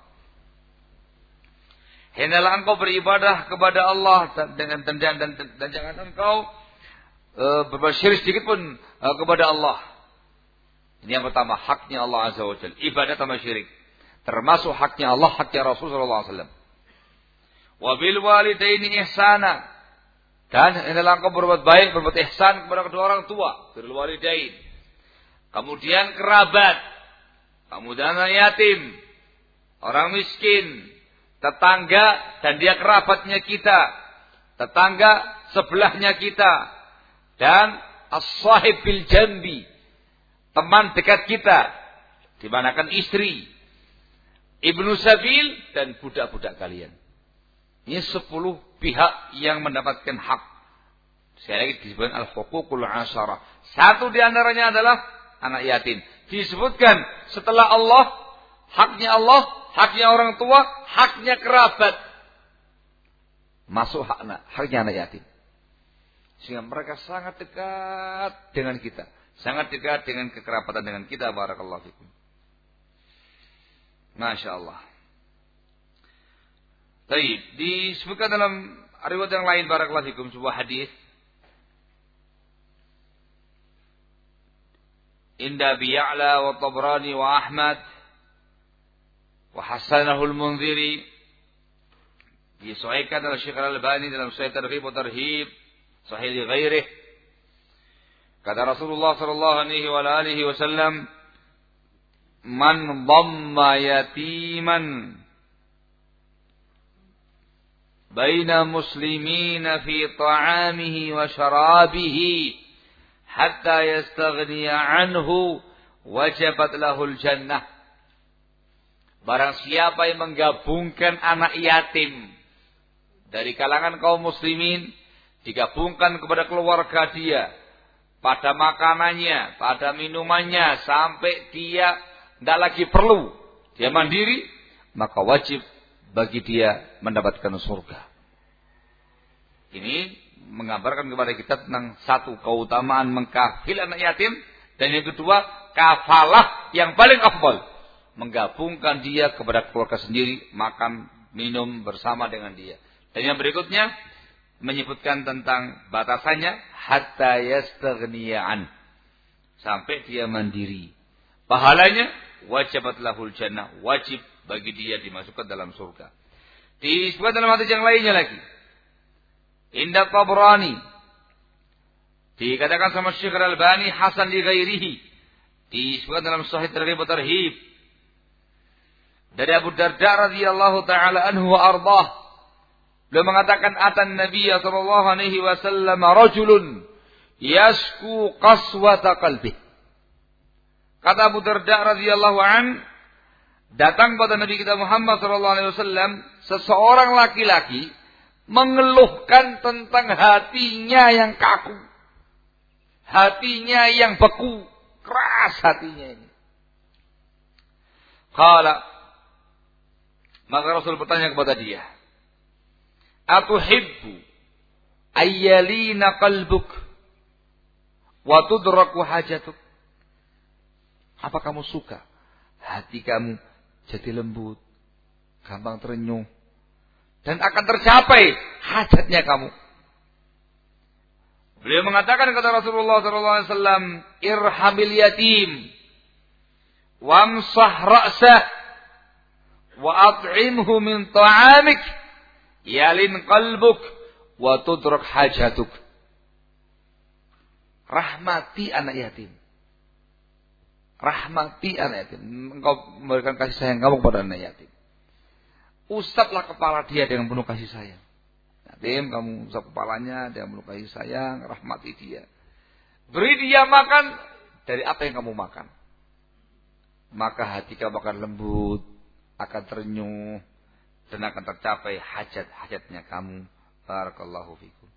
Hendaklah engkau beribadah kepada Allah dan dengan dan, dan, dan, dan jangan engkau e, berbuat syirik sedikit pun e, kepada Allah. Ini yang pertama, haknya Allah Azza wa Jalla. Ibadah tanpa syirik. Termasuk haknya Allah, haknya Rasul sallallahu alaihi wasallam. Wa bil walidaini ihsana. Dan hendaklah engkau berbuat baik, berbuat ihsan kepada kedua orang tua, bil walidain. Kemudian kerabat, kemudian anak yatim, orang miskin, tetangga dan dia kerabatnya kita, tetangga sebelahnya kita, dan as-sahib bil jambi, teman dekat kita, dimanakan istri, ibnu sabil dan budak-budak kalian. Ini sepuluh pihak yang mendapatkan hak. Sekali lagi disebutkan al-huququl asyarah. Satu di antaranya adalah anak yatim. Disebutkan setelah Allah, haknya Allah, haknya orang tua, haknya kerabat. Masuk hak anak, haknya anak yatim. Sehingga mereka sangat dekat dengan kita. Sangat dekat dengan kekerabatan dengan kita. Barakallahu fikum. Masya Allah. Baik, disebutkan dalam riwayat yang lain, barakallahu fikum, sebuah hadis. Inda Abi Ya'la wa Tabrani wa Ahmad wa hasanahu al-Munziri, disahihkan oleh Syekh Al-Albani dalam Sahih Targhib wa Tarhib, sahih li ghairihi. Kata Rasulullah sallallahu alaihi wa alihi wasallam, man dhamma yatiman baina muslimina fi ta'amihi wa syarabihi hatta yastaghniya anhu wajabat lahul jannah. Barang siapa yang menggabungkan anak yatim dari kalangan kaum muslimin, digabungkan kepada keluarga dia, pada makanannya, pada minumannya, sampai dia tidak lagi perlu, dia mandiri, maka wajib bagi dia mendapatkan surga. Ini menggambarkan kepada kita tentang satu, keutamaan mengkafil anak yatim, dan yang kedua, kafalah yang paling afdal, menggabungkan dia kepada keluarga sendiri, makan, minum bersama dengan dia. Dan yang berikutnya menyebutkan tentang batasannya, hatta yastaghniya'an, sampai dia mandiri. Pahalanya wajibat lahul jannah, wajib bagi dia dimasukkan dalam surga. Disebutkan dalam hadis yang lainnya lagi. Inda Tabrani. Dikatakan sama Syekh Al-Albani hasan li ghairihi. Disebutkan dalam Sahih Targhib wa Tarhib. Dari Abu Darda radhiyallahu taala anhu wa ardah. Beliau mengatakan atan Nabi sallallahu alaihi wasallam rajulun yasku qaswata qalbi. Kata Abu Darda radhiyallahu an, datang pada Nabi kita Muhammad sallallahu alaihi wasallam seseorang laki-laki mengeluhkan tentang hatinya yang kaku. Hatinya yang beku, keras hatinya ini. Qala, maka Rasul bertanya kepada dia, "Atuhibbu ayyalina qalbuk wa tudraku hajatuk?" Apa kamu suka hati kamu jadi lembut, gampang terenyuh, dan akan tercapai hajatnya kamu? Beliau mengatakan kata Rasulullah sallallahu alaihi wasallam, "Irhamil yatim, wamsah ra'sah, wa at'imhu min ta'amik, yalin qalbuk, wa tudrak hajatuk." Rahmati anak yatim. Rahmati anak yatim. Engkau memberikan kasih sayang kamu kepada anak yatim. Usaplah kepala dia dengan penuh kasih sayang. Yatim, kamu usap kepalanya dengan penuh kasih sayang, rahmati dia. Beri dia makan dari apa yang kamu makan. Maka hati kamu akan lembut, akan terenyuh, dan akan tercapai hajat-hajatnya kamu. Barakallahu fikum.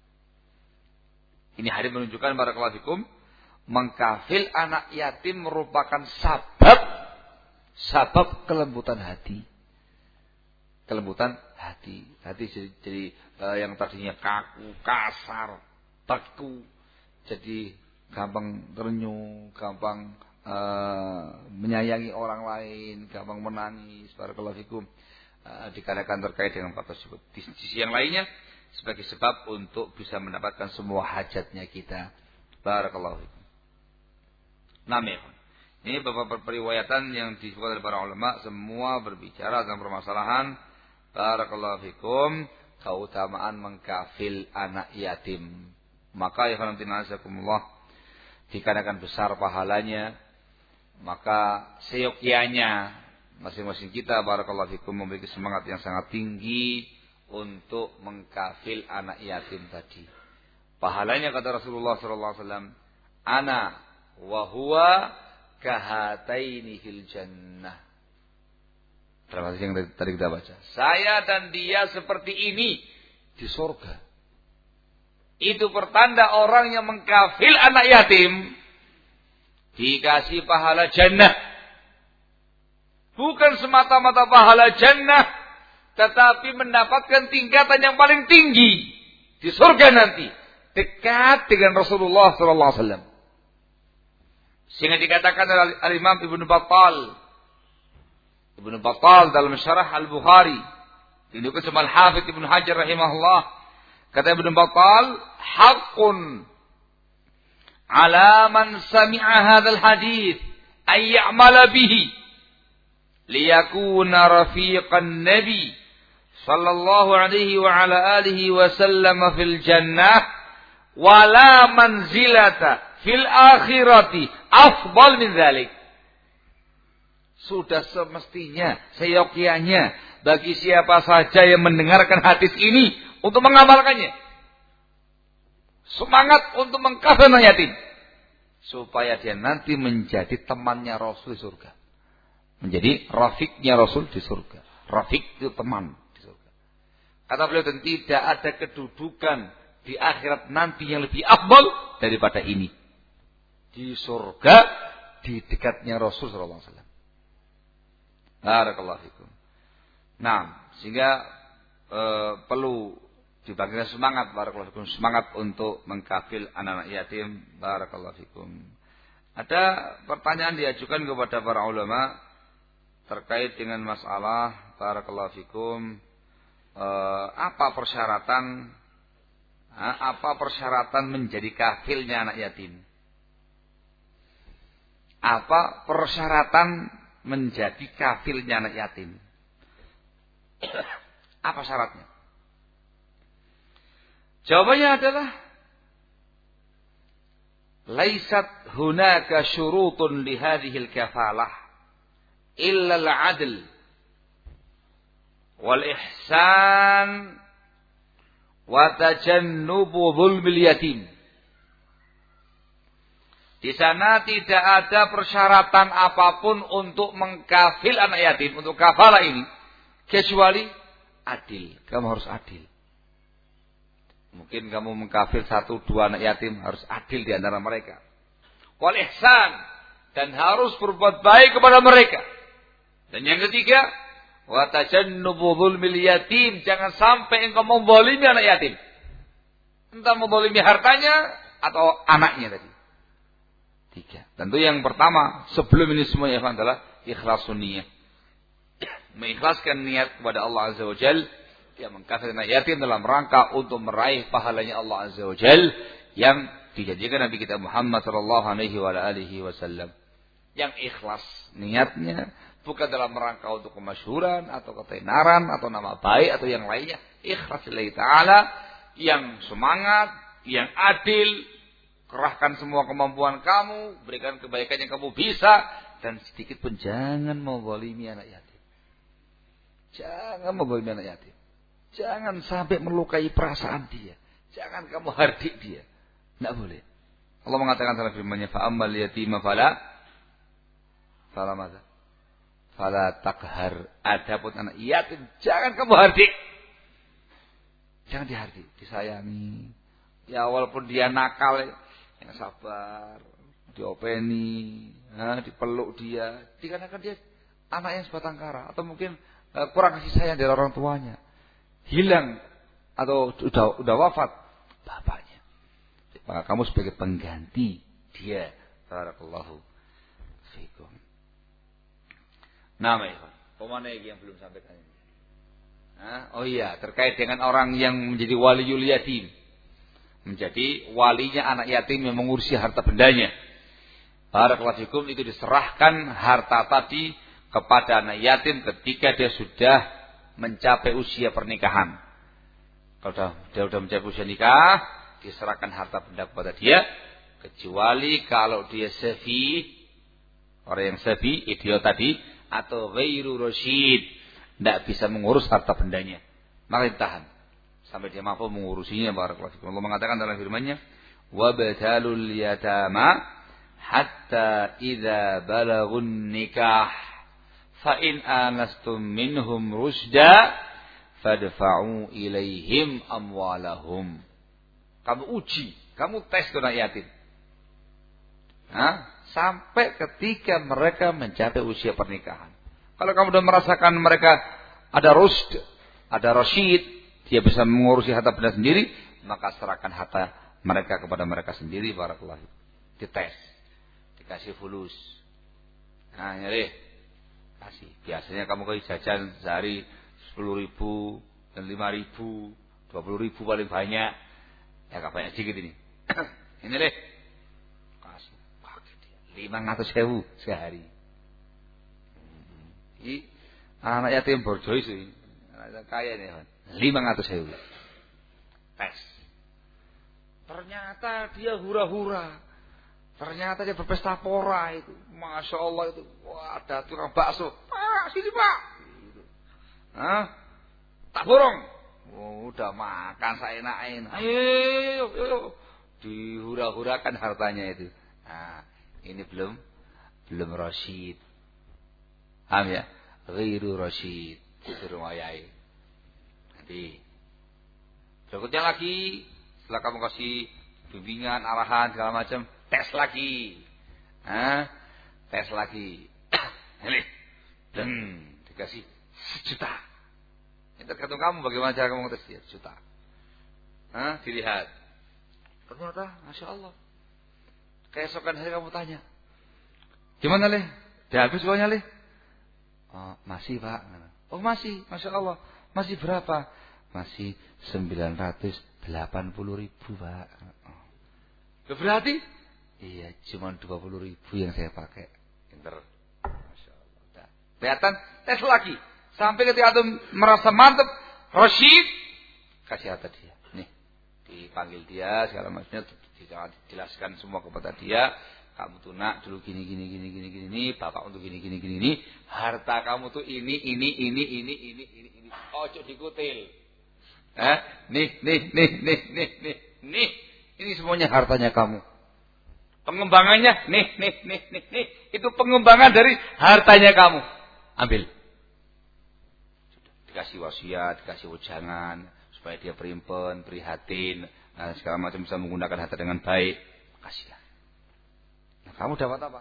Ini hadis menunjukkan barakallahu fikum, mengkafil anak yatim merupakan sabab sabab kelembutan hati. Kelembutan hati. Hati jadi, jadi uh, yang tadinya kaku, kasar, beku, jadi gampang terenyuh, gampang uh, menyayangi orang lain, gampang menangis. Barakallahu fikum. Uh, dikarenakan terkait dengan faktor tersebut. Di sisi yang lainnya sebagai sebab untuk bisa mendapatkan semua hajatnya kita. Barakallahu fikum. Namanya. Ini beberapa periwayatan yang disebutkan oleh para ulama, semua berbicara tentang permasalahan barakallahu fikum, keutamaan mengkafil anak yatim. Maka ya khonamtinasakumullah, dikarenakan besar pahalanya, maka seyogyanya masing-masing kita barakallahu fikum memiliki semangat yang sangat tinggi untuk mengkafil anak yatim tadi. Pahalanya kata Rasulullah sallallahu alaihi wasallam, ana wa huwa kahataini fil jannah. Dalam hadis yang tadi kita baca, saya dan dia seperti ini di surga. Itu pertanda orang yang mengkafil anak yatim dikasih pahala jannah. Bukan semata-mata pahala jannah, tetapi mendapatkan tingkatan yang paling tinggi di surga nanti, dekat dengan Rasulullah sallallahu alaihi wasallam. Sehingga dikatakan oleh Al-Imam Ibnu Battal, Ibnu Battal dalam Syarah Al-Bukhari, dinukil sama Al-Hafidz Ibnu Hajar rahimahullah, kata Ibnu Battal, haqqun ala man sami'a hadzal hadits ay ya'mala bihi liyakuna rafiqan nabi sallallahu alaihi wa ala alihi wa sallam fil jannah wa la manzilata fil akhirati afdal min dzalik. Sudah semestinya, seyogyanya bagi siapa saja yang mendengarkan hadis ini untuk mengamalkannya. Semangat untuk mengkafir anak yatim supaya dia nanti menjadi temannya Rasul di surga. Menjadi rafiqnya Rasul di surga. Rafiq itu teman di surga. Kata beliau, dan tidak ada kedudukan di akhirat nanti yang lebih afdal daripada ini. Di surga, di dekatnya Rasul sallallahu alaihi wasallam. Barakallahu fikum. Nah, sehingga e, perlu dibagikan semangat, barakallahu fikum, semangat untuk mengkafil anak-anak yatim. Barakallahu fikum. Ada pertanyaan diajukan kepada para ulama terkait dengan masalah barakallahu fikum, e, apa persyaratan apa persyaratan menjadi kafilnya anak yatim? Apa persyaratan menjadi kafilnya anak yatim? Apa syaratnya? Jawabannya adalah laisat hunaka syurutun li hadhihi al-kafalah illa al-'adl wal ihsan wa tajannubu dzulmil yatim. Di sana tidak ada persyaratan apapun untuk mengkafil anak yatim, untuk kafalah ini, kecuali adil. Kamu harus adil. Mungkin kamu mengkafil satu dua anak yatim, harus adil di antara mereka. Wal ihsan, dan harus berbuat baik kepada mereka. Dan yang ketiga, wa tajannubu dzulmil yatim, jangan sampai engkau membolimi anak yatim. Entah membolimi hartanya atau anaknya tadi. Tiga. Tentu yang pertama, sebelum ini semuanya adalah ikhlasun niyah. Mengikhlaskan niat kepada Allah Azza wa Jalla, yang mengkafirkan anak yatim dalam rangka untuk meraih pahalanya Allah Azza wa Jalla yang dijanjikan Nabi kita Muhammad sallallahu alaihi wa alihi wasallam. Yang ikhlas niatnya bukan dalam rangka untuk kemasyhuran atau ketenaran atau nama baik atau yang lainnya. Ikhlas lillahi ta'ala, yang semangat, yang adil. Kerahkan semua kemampuan kamu, berikan kebaikan yang kamu bisa, dan sedikit pun jangan menzalimi anak yatim. Jangan menzalimi anak yatim. Jangan sampai melukai perasaan dia. Jangan kamu hardik dia. Tidak boleh. Allah mengatakan dalam firman-Nya, "Fa'ammal yatima fala fala madza? Fala taqhar." Adapun anak yatim, jangan kamu hardik. Jangan dihardik, disayangi. Ya walaupun dia nakal, yang sabar, diopeni, nah, dipeluk dia, dikarenakan dia anak yang sebatang kara, atau mungkin uh, kurang kasih sayang dari orang tuanya, hilang atau sudah udah wafat bapaknya, maka kamu sebagai pengganti dia. Barakallahu fiikum. Nama ikhwan, pemana yang belum sampaikan ini? Nah, oh iya, terkait dengan orang yang menjadi waliyul yatim. Menjadi walinya anak yatim yang mengurusi harta bendanya. Barakallahu fikum, itu diserahkan harta tadi kepada anak yatim ketika dia sudah mencapai usia pernikahan. Kalau sudah, dia sudah mencapai usia nikah, diserahkan harta benda kepada dia, kecuali kalau dia safi, orang yang safi, idiot tadi, atau ghairu rasyid, tidak bisa mengurus harta bendanya, maka ditahan sampai dia mampu mengurusinya. Barakallahu fikum. Allah mengatakan dalam firman-Nya, "Wabtalul yatama hatta idza balagun nikah fa in anastum minhum rusda fadfa'u ilaihim amwalahum." Kamu uji, kamu tes anak yatim. Nah, sampai ketika mereka mencapai usia pernikahan. Kalau kamu sudah merasakan mereka ada rusd, ada rasyid, dia bisa mengurusi harta benda sendiri, maka serahkan harta mereka kepada mereka sendiri. Barakallahu. Dites, dikasih fulus. Nah, nyari, kasih. Biasanya kamu kasih jajan sehari sepuluh ribu dan lima ribu, dua puluh ribu paling banyak. Ya gak banyak sedikit ini. Ini deh, kasih. Lima ratus ribu sehari. Ini anak yatim borjois ini, anak kaya nih. lima ratus ribu. Tes. Ternyata dia hura-hura. Ternyata dia berpesta pora itu. Masya Allah itu. Wah, ada tukang bakso. Pak, sini pak. Hah? Tak borong. Oh, udah makan saya enakin. Ayo, ayo, ayo. Dihura-hurakan hartanya itu. Nah, ini belum belum rasyid. Paham ya? Ghairu rasyid. Itu rumayai. Nanti berikutnya lagi, setelah kamu kasih bimbingan, arahan segala macam, tes lagi. Hah? Tes lagi. Ini dan dikasih sejuta. Ini tergantung kamu bagaimana cara kamu tes dia, sejuta. Hah? Dilihat. Ternyata Masya Allah, keesokan hari kamu tanya, gimana leh? Dia habis uangnya leh? Oh, masih pak. Oh masih, Masya Allah. Masih berapa? Masih sembilan ratus delapan puluh ribu pak. Oh. Berarti? Iya, cuma dua puluh ribu yang saya pakai. Pinter. Masya Allah. Nah, kelihatan, tes lagi. Sampai ketika antum merasa mantap, rasyid, kasih harta dia. Nih, dipanggil dia, segala macamnya, dijelaskan semua kepada dia. Kamu tuh nak dulu gini gini gini gini gini ini, bapak untuk gini gini gini ini, harta kamu tuh ini ini ini ini ini ini ini. Ojo dikutil. Eh, nih nih nih nih nih nih nih. Ini semuanya hartanya kamu. Pengembangannya nih nih nih nih nih. Itu pengembangan dari hartanya kamu. Ambil. Dikasih wasiat, dikasih wejangan supaya dia perimpen, prihatin, nah, segala macam bisa menggunakan harta dengan baik. Kasihlah. Nah, kamu dapat apa?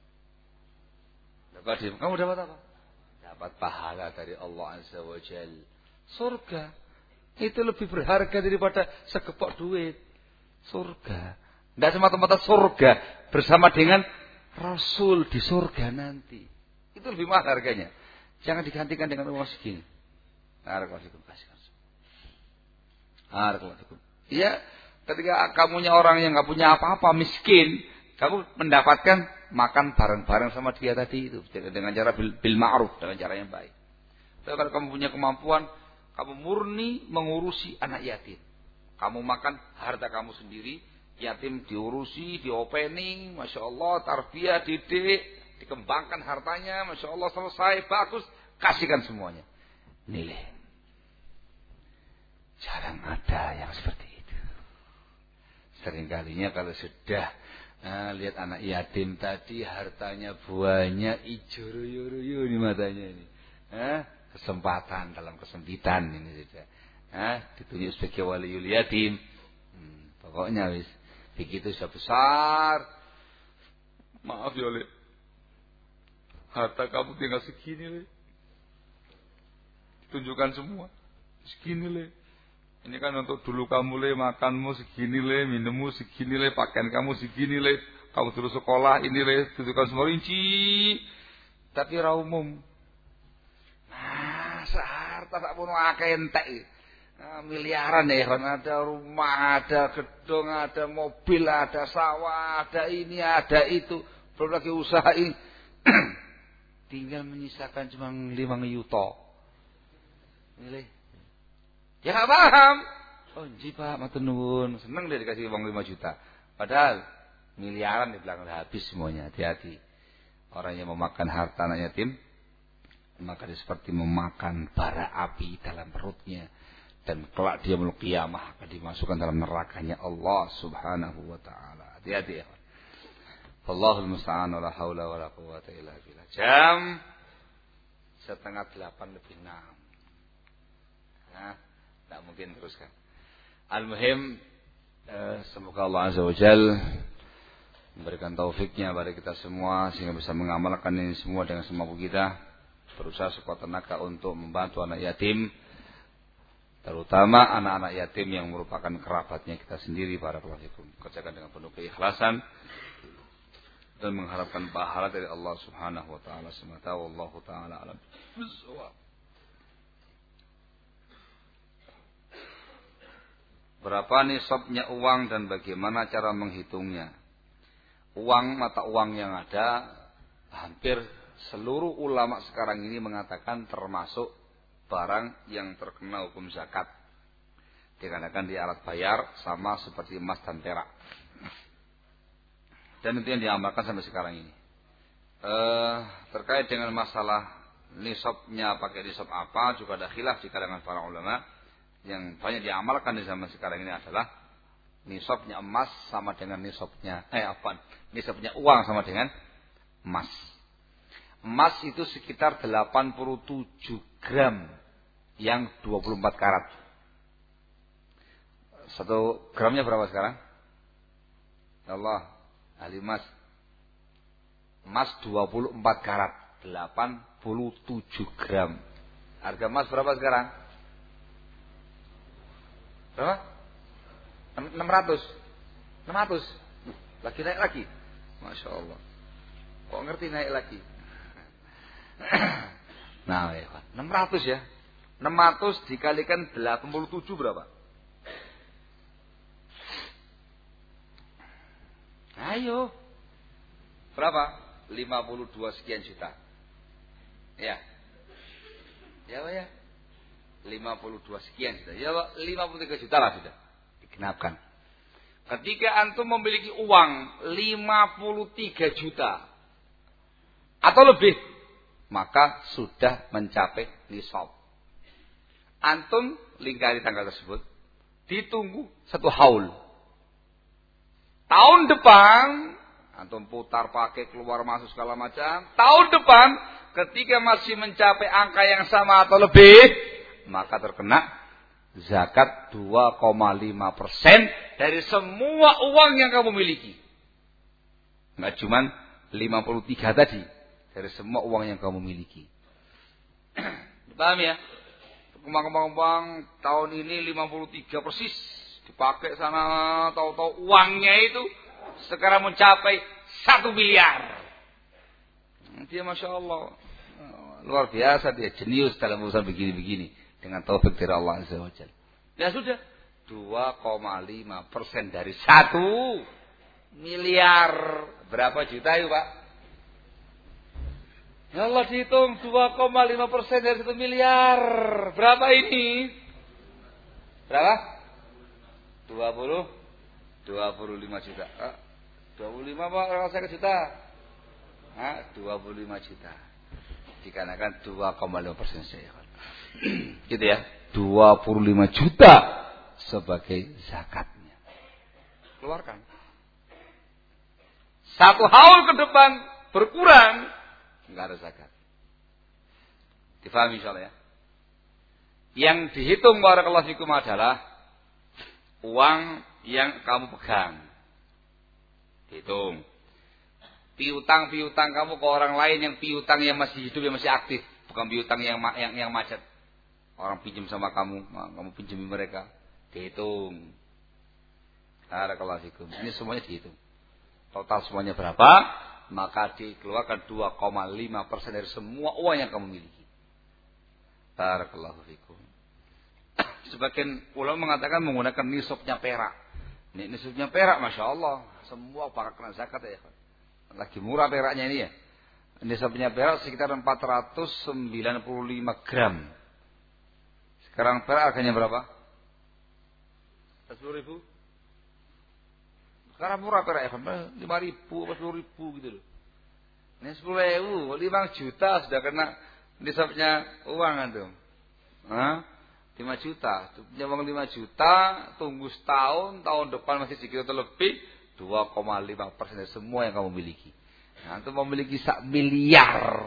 Dapat kamu dapat apa? Dapat pahala dari Allah Azza wa Jalla. Surga. Itu lebih berharga daripada segepok duit. Surga. Tidak semata-mata surga bersama dengan Rasul di surga nanti. Itu lebih mahal harganya. Jangan digantikan dengan uang segini. Barakallahu kasihkan. Barakallahu. Iya, ketika kamunya orang yang nggak punya apa-apa, miskin, kamu mendapatkan makan bareng-bareng sama dia tadi itu dengan cara bil, bil ma'ruf, dengan cara yang baik. Tapi kalau kamu punya kemampuan, kamu murni mengurusi anak yatim. Kamu makan harta kamu sendiri, yatim diurusi, diopening, masya Allah, tarbiyah, didik, dikembangkan hartanya, masya Allah selesai, bagus, kasihkan semuanya. Nilai. Jarang ada yang seperti itu. Seringkalinya kalau sudah nah, lihat anak yatim tadi hartanya buahnya ijo ruyu-ruyu di matanya ini. Nah, kesempatan dalam kesempitan ini sudah. Nah, ditunjuk sebagai waliul yatim. Hmm, pokoknya wis begitu sudah besar. Maaf ya, Le. Harta kamu tinggal segini, Le. Tunjukkan semua. Segini, Le. Ini kan untuk dulu kamu, Le, makanmu segini, Le, minummu segini, Le, pakaian kamu segini, Le. Kamu terus sekolah ini, Le, tunjukkan semua rinci. Tapi ra umum. Nah, seharta tak pun akeh entek. Nah, miliaran ya, kan ada rumah, ada gedung, ada mobil, ada sawah, ada ini, ada itu. Belum lagi usaha ini. Tinggal menyisakan cuma lima yuto. Nilai. Ya gak paham. Oh nji Pak, matur nuwun. Seneng dia dikasih uang lima juta. Padahal miliaran di belakang habis semuanya. Hati-hati. Orang yang memakan harta anak yatim, maka dia seperti memakan bara api dalam perutnya. Dan kelak dia melalui kiamah akan dimasukkan dalam nerakanya Allah Subhanahu wa taala. Hati-hati ya. Wallahul musta'an wa la haula wa la quwwata illa billah. Jam setengah delapan lebih enam. Nah, tidak mungkin teruskan. Al-muhim, eh, semoga Allah Azza wa Jal memberikan taufiknya pada kita semua sehingga bisa mengamalkan ini semua dengan semampu kita. Berusaha sekuat tenaga untuk membantu anak yatim, terutama anak-anak yatim yang merupakan kerabatnya kita sendiri. Para pelaku kerjakan dengan penuh keikhlasan dan mengharapkan pahala dari Allah Subhanahu wa taala semata. Wallahu taala alam bissawab. Berapa nisabnya uang dan bagaimana cara menghitungnya? Uang, mata uang yang ada, hampir seluruh ulama sekarang ini mengatakan termasuk barang yang terkena hukum zakat. Dikarenakan dia alat bayar sama seperti emas dan perak. Dan itu yang diamalkan sampai sekarang ini. E, terkait dengan masalah nisabnya pakai nisab apa, juga ada khilaf di kalangan para ulama. Yang banyak diamalkan di zaman sekarang ini adalah nisabnya emas sama dengan nisabnya eh apa? Nisabnya uang sama dengan emas. Emas itu sekitar delapan puluh tujuh gram yang dua puluh empat karat. Satu gramnya berapa sekarang? Allah, ahli emas. Emas dua puluh empat karat, delapan puluh tujuh gram. Harga emas berapa sekarang? Berapa? enam ratus. enam ratus. Lagi naik lagi. Masya Allah. Kok ngerti naik lagi? Nah, ya, enam ratus ya. enam ratus dikalikan delapan puluh tujuh berapa? Ayo. Berapa? lima puluh dua sekian juta. Ya. Ya Pak ya. lima puluh dua sekian sudah. Ya Pak, lima puluh tiga juta lah sudah. Digenapkan. Ketika antum memiliki uang lima puluh tiga juta atau lebih, maka sudah mencapai nisab. Antum lingkari tanggal tersebut, ditunggu satu haul. Tahun depan, antum putar pakai keluar masuk segala macam. Tahun depan, ketika masih mencapai angka yang sama atau lebih, maka terkena zakat dua koma lima persen dari semua uang yang kamu miliki. Enggak cuman lima puluh tiga tadi, dari semua uang yang kamu miliki. Paham ya? Kembang-kembang tahun ini lima puluh tiga persis. Dipakai sana, tahu-tahu uangnya itu sekarang mencapai satu miliar. Dia Masya Allah. Luar biasa dia. Jenius dalam urusan begini-begini. Dengan taufik dari Allah Azza wa Jalla. Ya sudah. dua koma lima persen dari satu miliar. Berapa juta itu Pak? Ya Allah dihitung. dua koma lima persen dari satu miliar. Berapa ini? Berapa? dua puluh, dua puluh lima juta. Ah, dua puluh lima Pak, orang saya ke juta. Ah, dua puluh lima juta. Dikarenakan dua koma lima persen saya. Gitu ya. dua puluh lima juta sebagai zakatnya. Keluarkan. Satu haul ke depan berkurang, enggak ada zakat. Difahami insyaallah ya. Yang dihitung barakallahu fikum adalah uang yang kamu pegang. Hitung. Piutang-piutang kamu ke orang lain yang piutang yang masih hidup, yang masih aktif. Bukan piutang yang yang, yang macet. Orang pinjam sama kamu, kamu pinjami mereka. Dihitung. Barakallahu fikum. Ini semuanya dihitung. Total semuanya berapa? Maka dikeluarkan dua koma lima persen dari semua uang yang kamu miliki. Barakallahu fikum. Sebagian ulama mengatakan menggunakan nisabnya perak. Ini nisabnya perak, Masya Allah. Semua bakal kena zakat ya. Lagi murah peraknya ini ya. Nisabnya perak sekitar empat ratus sembilan puluh lima gram. Sekarang perak harganya berapa? sepuluh ribu. Sekarang murah perak ya. lima ribu, sepuluh ribu gitu loh. Ini sepuluh ribu, lima juta sudah kena nisabnya uang antum. Hah? lima juta, punya uang lima juta, tunggu setahun, tahun depan masih sedikit atau lebih, dua koma lima persen dari semua yang kamu miliki. Nah, itu memiliki sak miliar.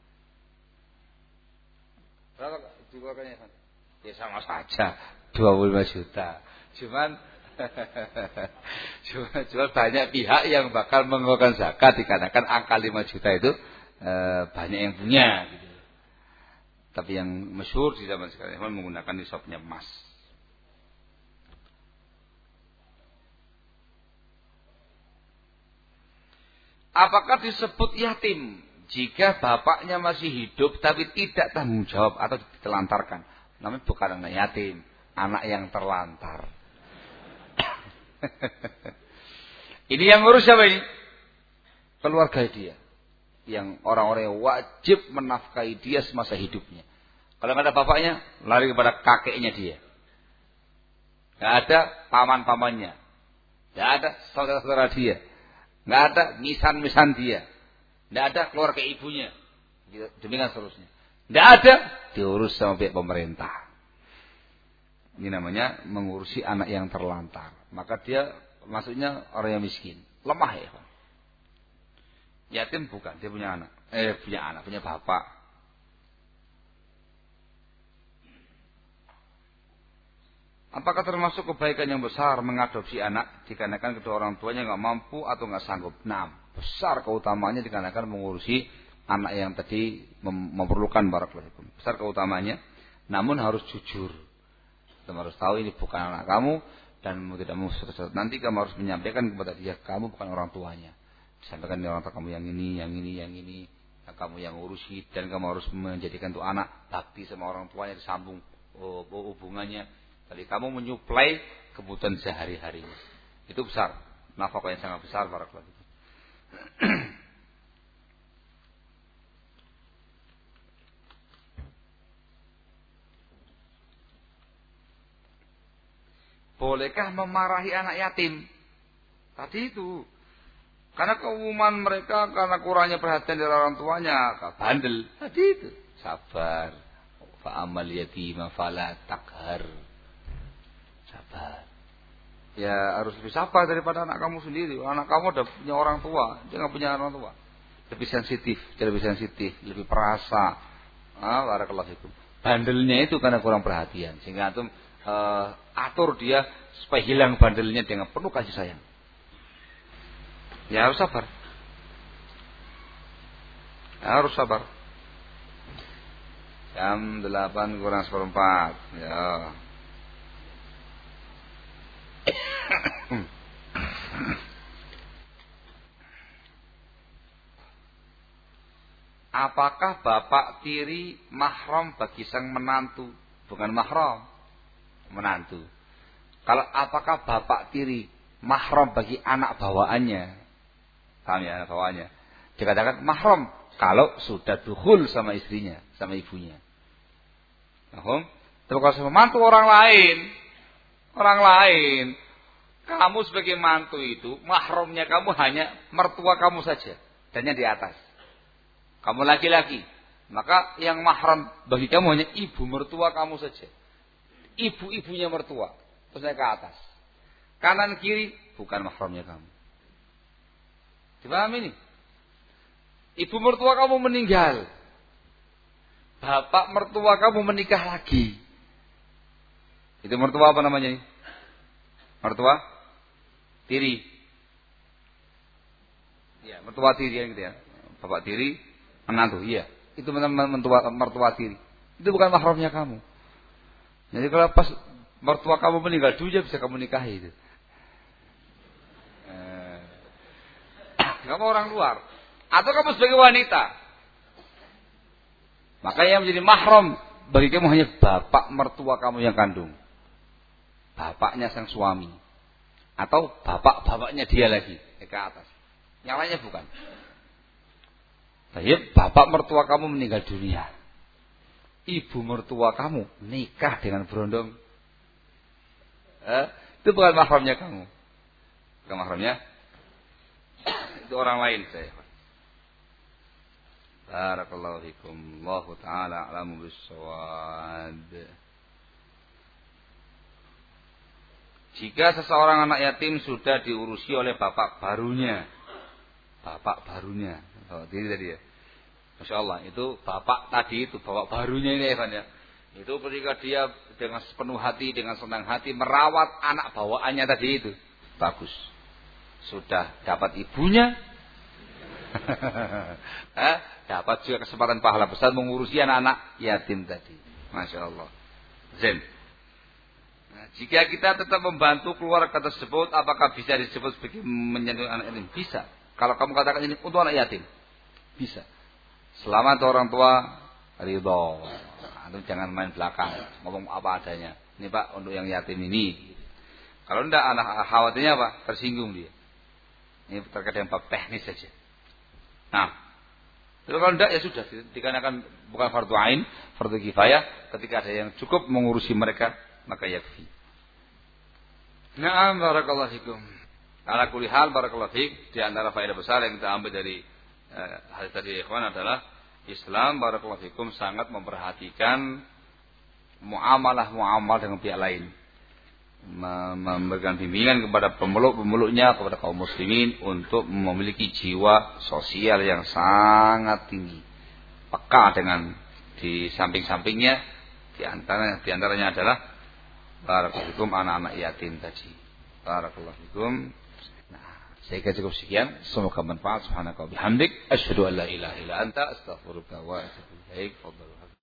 Berapa dikeluarkannya? Ya sama saja, dua puluh lima juta. Cuman, cuman, cuman banyak pihak yang bakal mengeluarkan zakat dikarenakan angka lima juta itu e, banyak yang punya. Gitu. Tapi yang masyhur di zaman sekarang memang menggunakan nisabnya emas. Apakah disebut yatim jika bapaknya masih hidup tapi tidak tanggung jawab atau ditelantarkan? Namanya bukan anak yatim, anak yang terlantar. Ini yang ngurus siapa ini? Keluarga dia. Yang orang-orang yang wajib menafkahi dia semasa hidupnya. Kalau nggak ada bapaknya, lari kepada kakeknya dia. Nggak ada paman-pamannya. Nggak ada saudara-saudara dia. Nggak ada misan-misan dia. Nggak ada keluarga ibunya. Demikian seterusnya. Nggak ada, diurus sama pihak pemerintah. Ini namanya mengurusi anak yang terlantar. Maka dia maksudnya orang yang miskin. Lemah ya. Yatim bukan, dia punya anak. Eh, punya anak, punya bapak. Apakah termasuk kebaikan yang besar mengadopsi anak dikarenakan kedua orang tuanya nggak mampu atau nggak sanggup? Nah, besar keutamaannya dikarenakan mengurusi anak yang tadi mem- memerlukan barakallahu fikum. Besar keutamanya, namun harus jujur. Kamu harus tahu ini bukan anak kamu dan mau tidak mau nanti kamu harus menyampaikan kepada dia kamu bukan orang tuanya. Disampaikan orang tua kamu yang ini, yang ini, yang ini, yang kamu yang urusi dan kamu harus menjadikan tuh anak bakti sama orang tuanya disambung oh, oh, hubungannya. Tadi kamu menyuplai kebutuhan sehari-harinya. Itu besar, nafkah yang sangat besar barakallahu fikum. Bolehkah memarahi anak yatim? Tadi itu. Karena keumuman mereka karena kurangnya perhatian dari orang tuanya, bandel. Tadi itu. Sabar. Fa amal yatima fala takhar. Sabar. Ya harus lebih sabar daripada anak kamu sendiri. Anak kamu udah punya orang tua, dia nggak punya orang tua. Lebih sensitif, dia lebih sensitif, lebih perasa. Ah, barakallahu fikum. Bandelnya itu karena kurang perhatian, sehingga antum uh, atur dia supaya hilang bandelnya dengan penuh kasih sayang. Ya harus sabar. Ya, harus sabar. Jam delapan kurang seperempat. Ya. Apakah bapak tiri mahram bagi sang menantu? Bukan mahram, menantu. Kalau apakah bapak tiri mahram bagi anak bawaannya? Paham ya, anak bawaannya? Dikatakan mahram kalau sudah dukhul sama istrinya, sama ibunya. Mahram. Tapi kalau sama mantu orang lain, orang lain, kamu sebagai mantu itu mahramnya kamu hanya mertua kamu saja, dan yang di atas. Kamu laki-laki, maka yang mahram bagi kamu hanya ibu mertua kamu saja. Ibu-ibunya mertua, terus naik ke atas. Kanan kiri bukan mahramnya kamu. Dipahami ini? Ibu mertua kamu meninggal. Bapak mertua kamu menikah lagi. Itu mertua apa namanya ini? Mertua tiri. Ya, mertua tiri yang gitu ya. Bapak tiri, menantu, iya. Itu mertua, mertua tiri. Itu bukan mahramnya kamu. Jadi kalau pas mertua kamu meninggal dunia bisa kamu nikahi itu. Eh, kamu orang luar. Atau kamu sebagai wanita. Maka yang menjadi mahram bagi kamu hanya bapak mertua kamu yang kandung. Bapaknya sang suami. Atau bapak-bapaknya dia lagi. Ke atas. Yang lainnya bukan. Tapi bapak mertua kamu meninggal dunia. Ibu mertua kamu nikah dengan berondong. Eh, itu bukan mahramnya kamu. Bukan mahramnya. Itu orang lain saya. Barakallahu fikum. Allahu ta'ala a'lamu bis-shawab. Jika seseorang anak yatim sudah diurusi oleh bapak barunya. Bapak barunya. Oh, ini tadi ya. Masya Allah, itu bapak tadi itu, bapak barunya ini Evan ya. Itu ketika dia dengan sepenuh hati, dengan senang hati merawat anak bawaannya tadi itu. Bagus. Sudah dapat ibunya. eh, dapat juga kesempatan pahala besar mengurusi anak-anak yatim tadi. Masya Allah. Zen. Nah, jika kita tetap membantu keluarga tersebut, apakah bisa disebut sebagai menyentuh anak yatim? Bisa. Kalau kamu katakan ini untuk anak yatim, bisa. Selama orang tua ridho. Antum jangan main belakang, ngomong apa adanya. Ini Pak untuk yang yatim ini. Kalau tidak, anak khawatirnya apa? Tersinggung dia. Ini terkait dengan bab teknis saja. Nah, kalau tidak ya sudah, dikarenakan bukan fardu ain, fardu kifayah. Ketika ada yang cukup mengurusi mereka, maka yakfi. Na'am barakallahu fikum. Ala kulli hal barakallahu fik, di antara faedah besar yang kita ambil dari eh, hadis tadi ikhwan adalah Islam barakallahu fikum sangat memperhatikan muamalah-muamalah dengan pihak lain. Memberikan bimbingan kepada pemeluk-pemeluknya, kepada kaum muslimin untuk memiliki jiwa sosial yang sangat tinggi. Peka dengan di samping-sampingnya, di antaranya, di antaranya adalah barakallahu fikum anak-anak yatim tadi. Barakallahu fikum. Nah, saya kira cukup sekian. Semoga bermanfaat. Subhanaka wa bihamdik. Asyhadu an la ilaha illa anta astaghfiruka wa atubu ilaik.